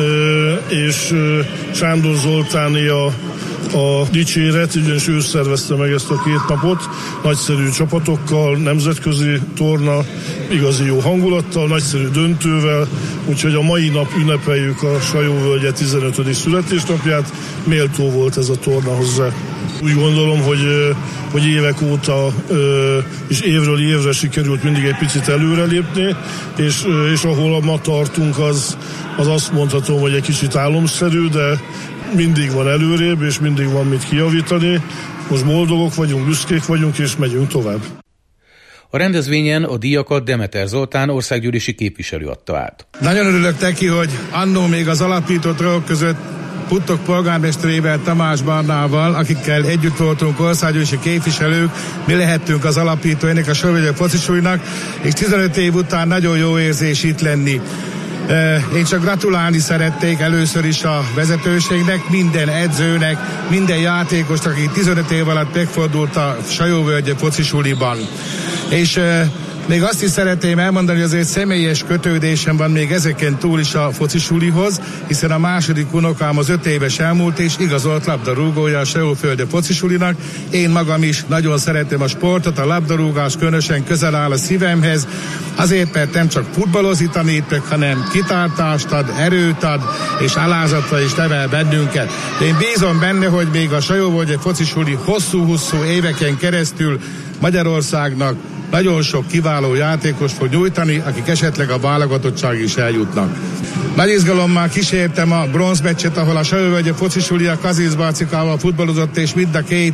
és Sándor Zoltáné a, a dicséret, ugyanis ő szervezte meg ezt a két napot, nagyszerű csapatokkal, nemzetközi torna, igazi jó hangulattal, nagyszerű döntővel, úgyhogy a mai nap ünnepeljük a Sajóvölgye tizenötödik születésnapját, méltó volt ez a torna hozzá. Úgy gondolom, hogy, hogy évek óta és évről évre sikerült mindig egy picit előrelépni, és, és ahol ma tartunk, az, az azt mondhatom, hogy egy kicsit álomszerű, de mindig van előrébb, és mindig van mit kijavítani. Most boldogok vagyunk, büszkék vagyunk, és megyünk tovább. A rendezvényen a díjakat Demeter Zoltán országgyűlési képviselő adta át. Nagyon örülök neki, hogy annó még az alapító tagok között Puttok polgármesterével, Tamás Barnával, akikkel együtt voltunk országgyűlési képviselők, mi lehettünk az alapító ennek a Sajóvölgye focisúlynak, és tizenöt év után nagyon jó érzés itt lenni. Én csak gratulálni szerették először is a vezetőségnek, minden edzőnek, minden játékosnak, aki tizenöt év alatt megfordult a Sajóvölgyi focisuliban. És még azt is szeretném elmondani, hogy azért személyes kötődésem van még ezeken túl is a focisulihoz, hiszen a második unokám az öt éves elmúlt, és igazolt labdarúgója a Sajóföldi focisulinak. Én magam is nagyon szeretem a sportot, a labdarúgás különösen közel áll a szívemhez, azért, mert nem csak futballozni tanítok, hanem kitartást ad, erőt ad, és alázatra is nevel bennünket. De én bízom benne, hogy még a Sajóvölgyi focisuli hosszú-hosszú éveken keresztül Magyarországnak nagyon sok kiváló játékos fog nyújtani, akik esetleg a válogatottság is eljutnak. Nagy izgalommal kísértem a bronzmeccset, ahol a Sajóvölgyi focisuli a Kazincbarcikával futballozott, és mind a két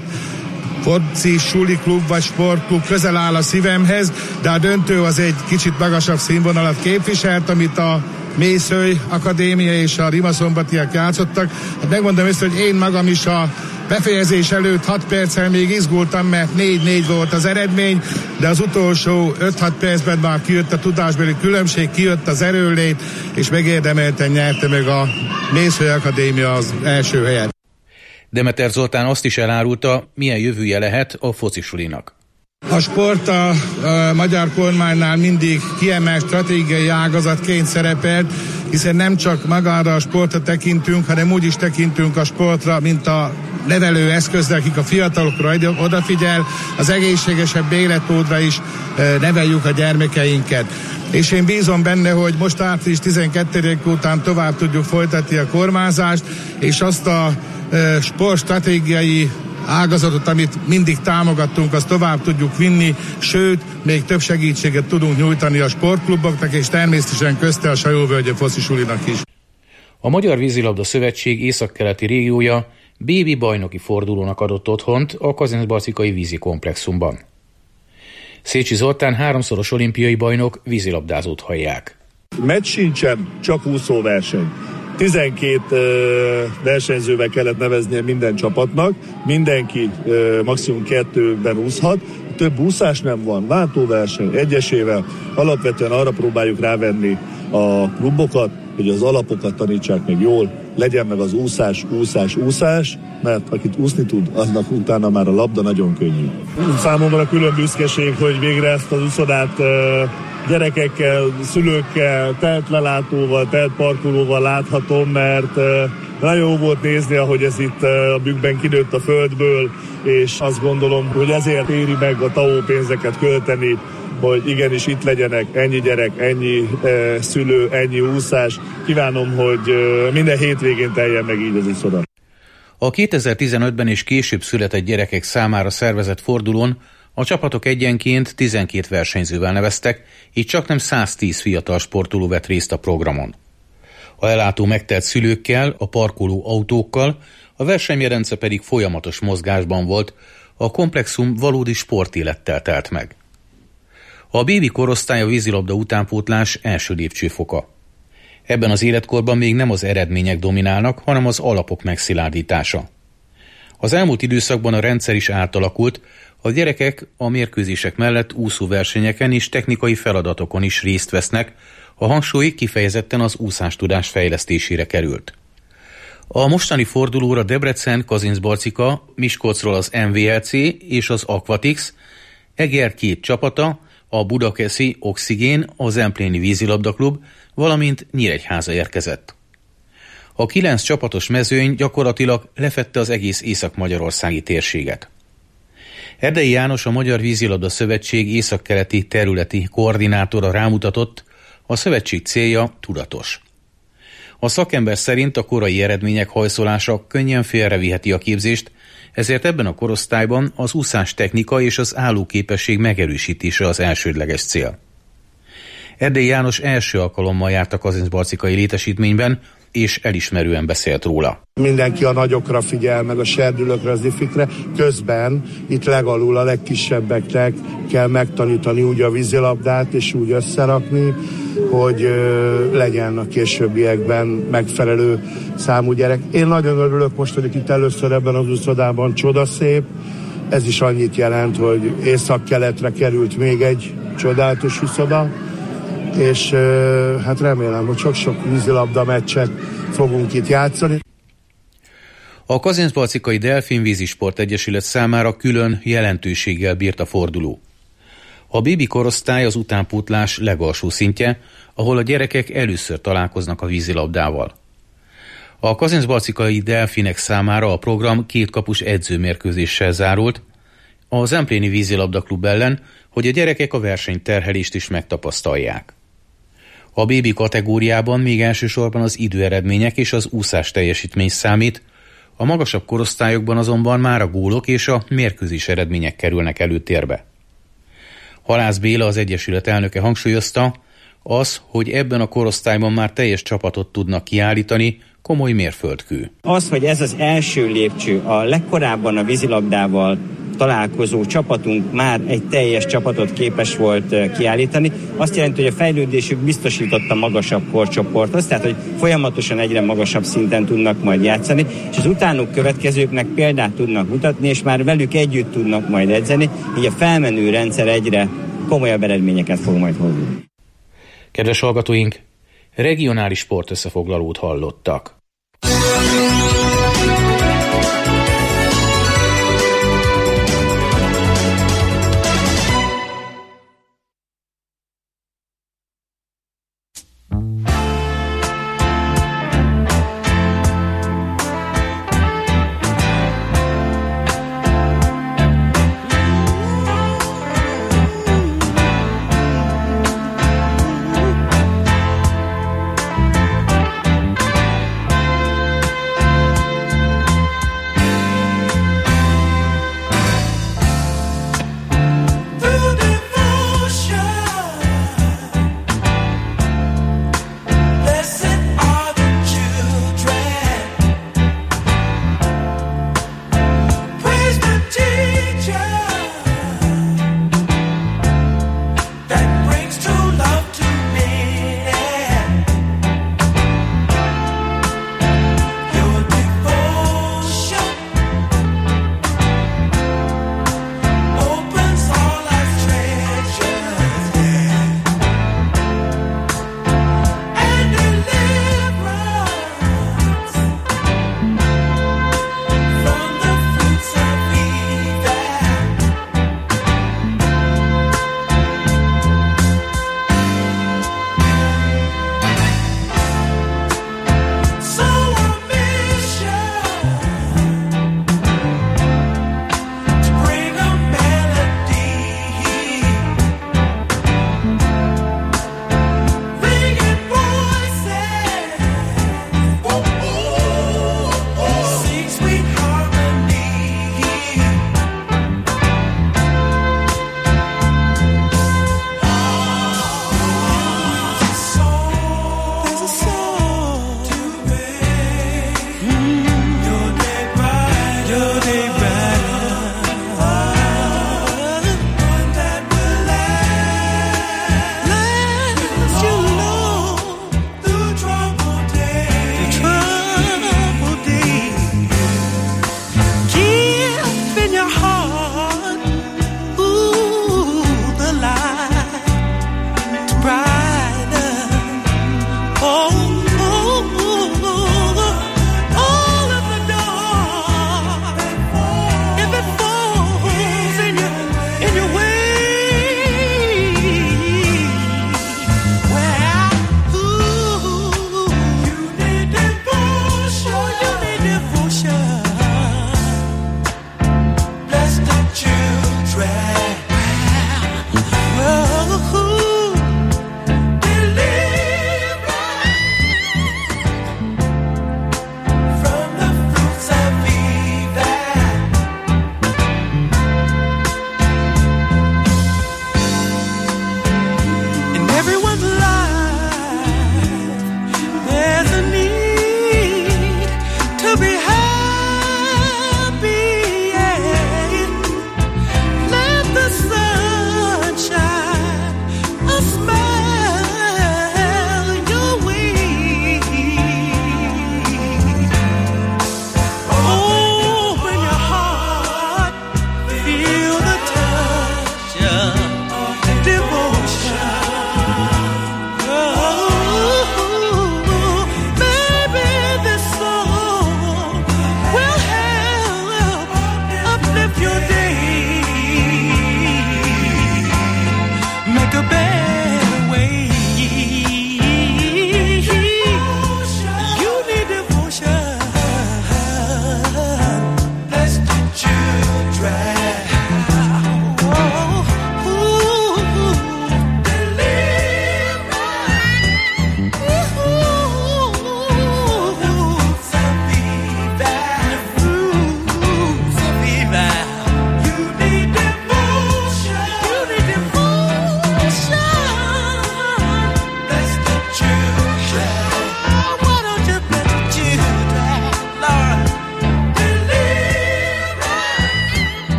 foci suli klub vagy sportklub közel áll a szívemhez, de a döntő az egy kicsit magasabb színvonalat képviselt, amit a Mészöly Akadémia és a Rimaszombatiak játszottak. Hát megmondom ezt, hogy én magam is a befejezés előtt hat perccel még izgultam, mert négy négy volt az eredmény, de az utolsó öt-hat percben már kijött a tudásbeli különbség, kijött az erőlét, és megérdemelten nyerte meg a Mészöly Akadémia az első helyet. Demeter Zoltán azt is elárulta, milyen jövője lehet a focisulinak. A sport a, a magyar kormánynál mindig kiemelt stratégiai ágazatként szerepelt, hiszen nem csak magára a sportra tekintünk, hanem úgy is tekintünk a sportra, mint a nevelő eszközre, akik a fiatalokra odafigyel, az egészségesebb életmódra is neveljük a gyermekeinket. És én bízom benne, hogy most április tizenkettedike után tovább tudjuk folytatni a kormányzást, és azt a sportstratégiai ágazatot, amit mindig támogattunk, azt tovább tudjuk vinni, sőt, még több segítséget tudunk nyújtani a sportkluboknak, és természetesen közte a Sajóvölgyi focisulinak is. A Magyar Vízilabda Szövetség északkeleti régiója bé bé bajnoki fordulónak adott otthont a Kazincbarcikai vízi komplexumban. Szécsi Zoltán háromszoros olimpiai bajnok vízilabdázót hallják. Meccs sincsen, csak úszóverseny. tizenkét uh, versenyzővel kellett neveznie minden csapatnak, mindenki uh, maximum kettőben úszhat, több úszás nem van, váltóverseny egyesével, alapvetően arra próbáljuk rávenni a klubokat, hogy az alapokat tanítsák meg jól, legyen meg az úszás, úszás, úszás, mert akit úszni tud, annak utána már a labda nagyon könnyű. Számomra külön büszkeség, hogy végre ezt az úszodát uh, gyerekekkel, szülőkkel, telt lelátóval, telt parkolóval láthatom, mert nagyon jó volt nézni, ahogy ez itt a bükkben kinőtt a földből, és azt gondolom, hogy ezért éri meg a té á o pénzeket költeni, hogy igenis itt legyenek ennyi gyerek, ennyi e, szülő, ennyi úszás. Kívánom, hogy e, minden hétvégén teljen meg így az úszoda. A kétezer-tizenötben és később született gyerekek számára szervezett fordulón a csapatok egyenként tizenkét versenyzővel neveztek, így csaknem száztíz fiatal sportoló vett részt a programon. A ellátó megtelt szülőkkel, a parkoló autókkal, a versenymedence pedig folyamatos mozgásban volt, a komplexum valódi sportélettel telt meg. A bé bé korosztály a vízilabda utánpótlás első lépcsőfoka. Ebben az életkorban még nem az eredmények dominálnak, hanem az alapok megszilárdítása. Az elmúlt időszakban a rendszer is átalakult, a gyerekek a mérkőzések mellett úszóversenyeken és technikai feladatokon is részt vesznek, a hangsúly kifejezetten az úszástudás fejlesztésére került. A mostani fordulóra Debrecen, Kazincbarcika, Miskolcról az em vé el cé és az Aquatix, Eger két csapata, a budakeszi Oxigén, a Zempléni vízilabdaklub, valamint Nyíregyháza érkezett. A kilenc csapatos mezőny gyakorlatilag lefette az egész észak-magyarországi térséget. Erdei János, a Magyar Vízilabda Szövetség északkeleti területi koordinátora rámutatott, a szövetség célja tudatos. A szakember szerint a korai eredmények hajszolása könnyen félreviheti a képzést, ezért ebben a korosztályban az úszás technika és az állóképesség megerősítése az elsődleges cél. Erdei János első alkalommal járt a kazincbarcikai létesítményben, és elismerően beszélt róla. Mindenki a nagyokra figyel, meg a serdülőkre, az ifikre, közben itt legalul a legkisebbeknek kell megtanítani úgy a vízilabdát, és úgy összerakni, hogy ö, legyen a későbbiekben megfelelő számú gyerek. Én nagyon örülök, most vagyok itt először ebben az úszodában, csodaszép. Ez is annyit jelent, hogy észak-keletre került még egy csodálatos úszoda, és hát remélem, hogy sok-sok vízilabda meccset fogunk itt játszani. A Kazincbarcikai Delfin Vízisport Egyesület számára külön jelentőséggel bírt a forduló. A bébi korosztály az utánpótlás legalsó szintje, ahol a gyerekek először találkoznak a vízilabdával. A Kazincbarcikai Delfinek számára a program két kapus edzőmérkőzéssel zárult, a Zempléni Vízilabda Klub ellen, hogy a gyerekek a versenyterhelést is megtapasztalják. A bébi kategóriában még elsősorban az időeredmények és az úszás teljesítmény számít, a magasabb korosztályokban azonban már a gólok és a mérkőzés eredmények kerülnek előtérbe. Halász Béla, az Egyesület elnöke hangsúlyozta, az, hogy ebben a korosztályban már teljes csapatot tudnak kiállítani, komoly mérföldkő. Az, hogy ez az első lépcső, a legkorábban a vízilabdával találkozó csapatunk már egy teljes csapatot képes volt kiállítani, azt jelenti, hogy a fejlődésük biztosította magasabb korcsoporthoz, tehát hogy folyamatosan egyre magasabb szinten tudnak majd játszani, és az utánuk következőknek példát tudnak mutatni, és már velük együtt tudnak majd edzeni, így a felmenő rendszer egyre komolyabb eredményeket fog majd hozni. Kedves hallgatóink, regionális sportösszefoglalót hallottak.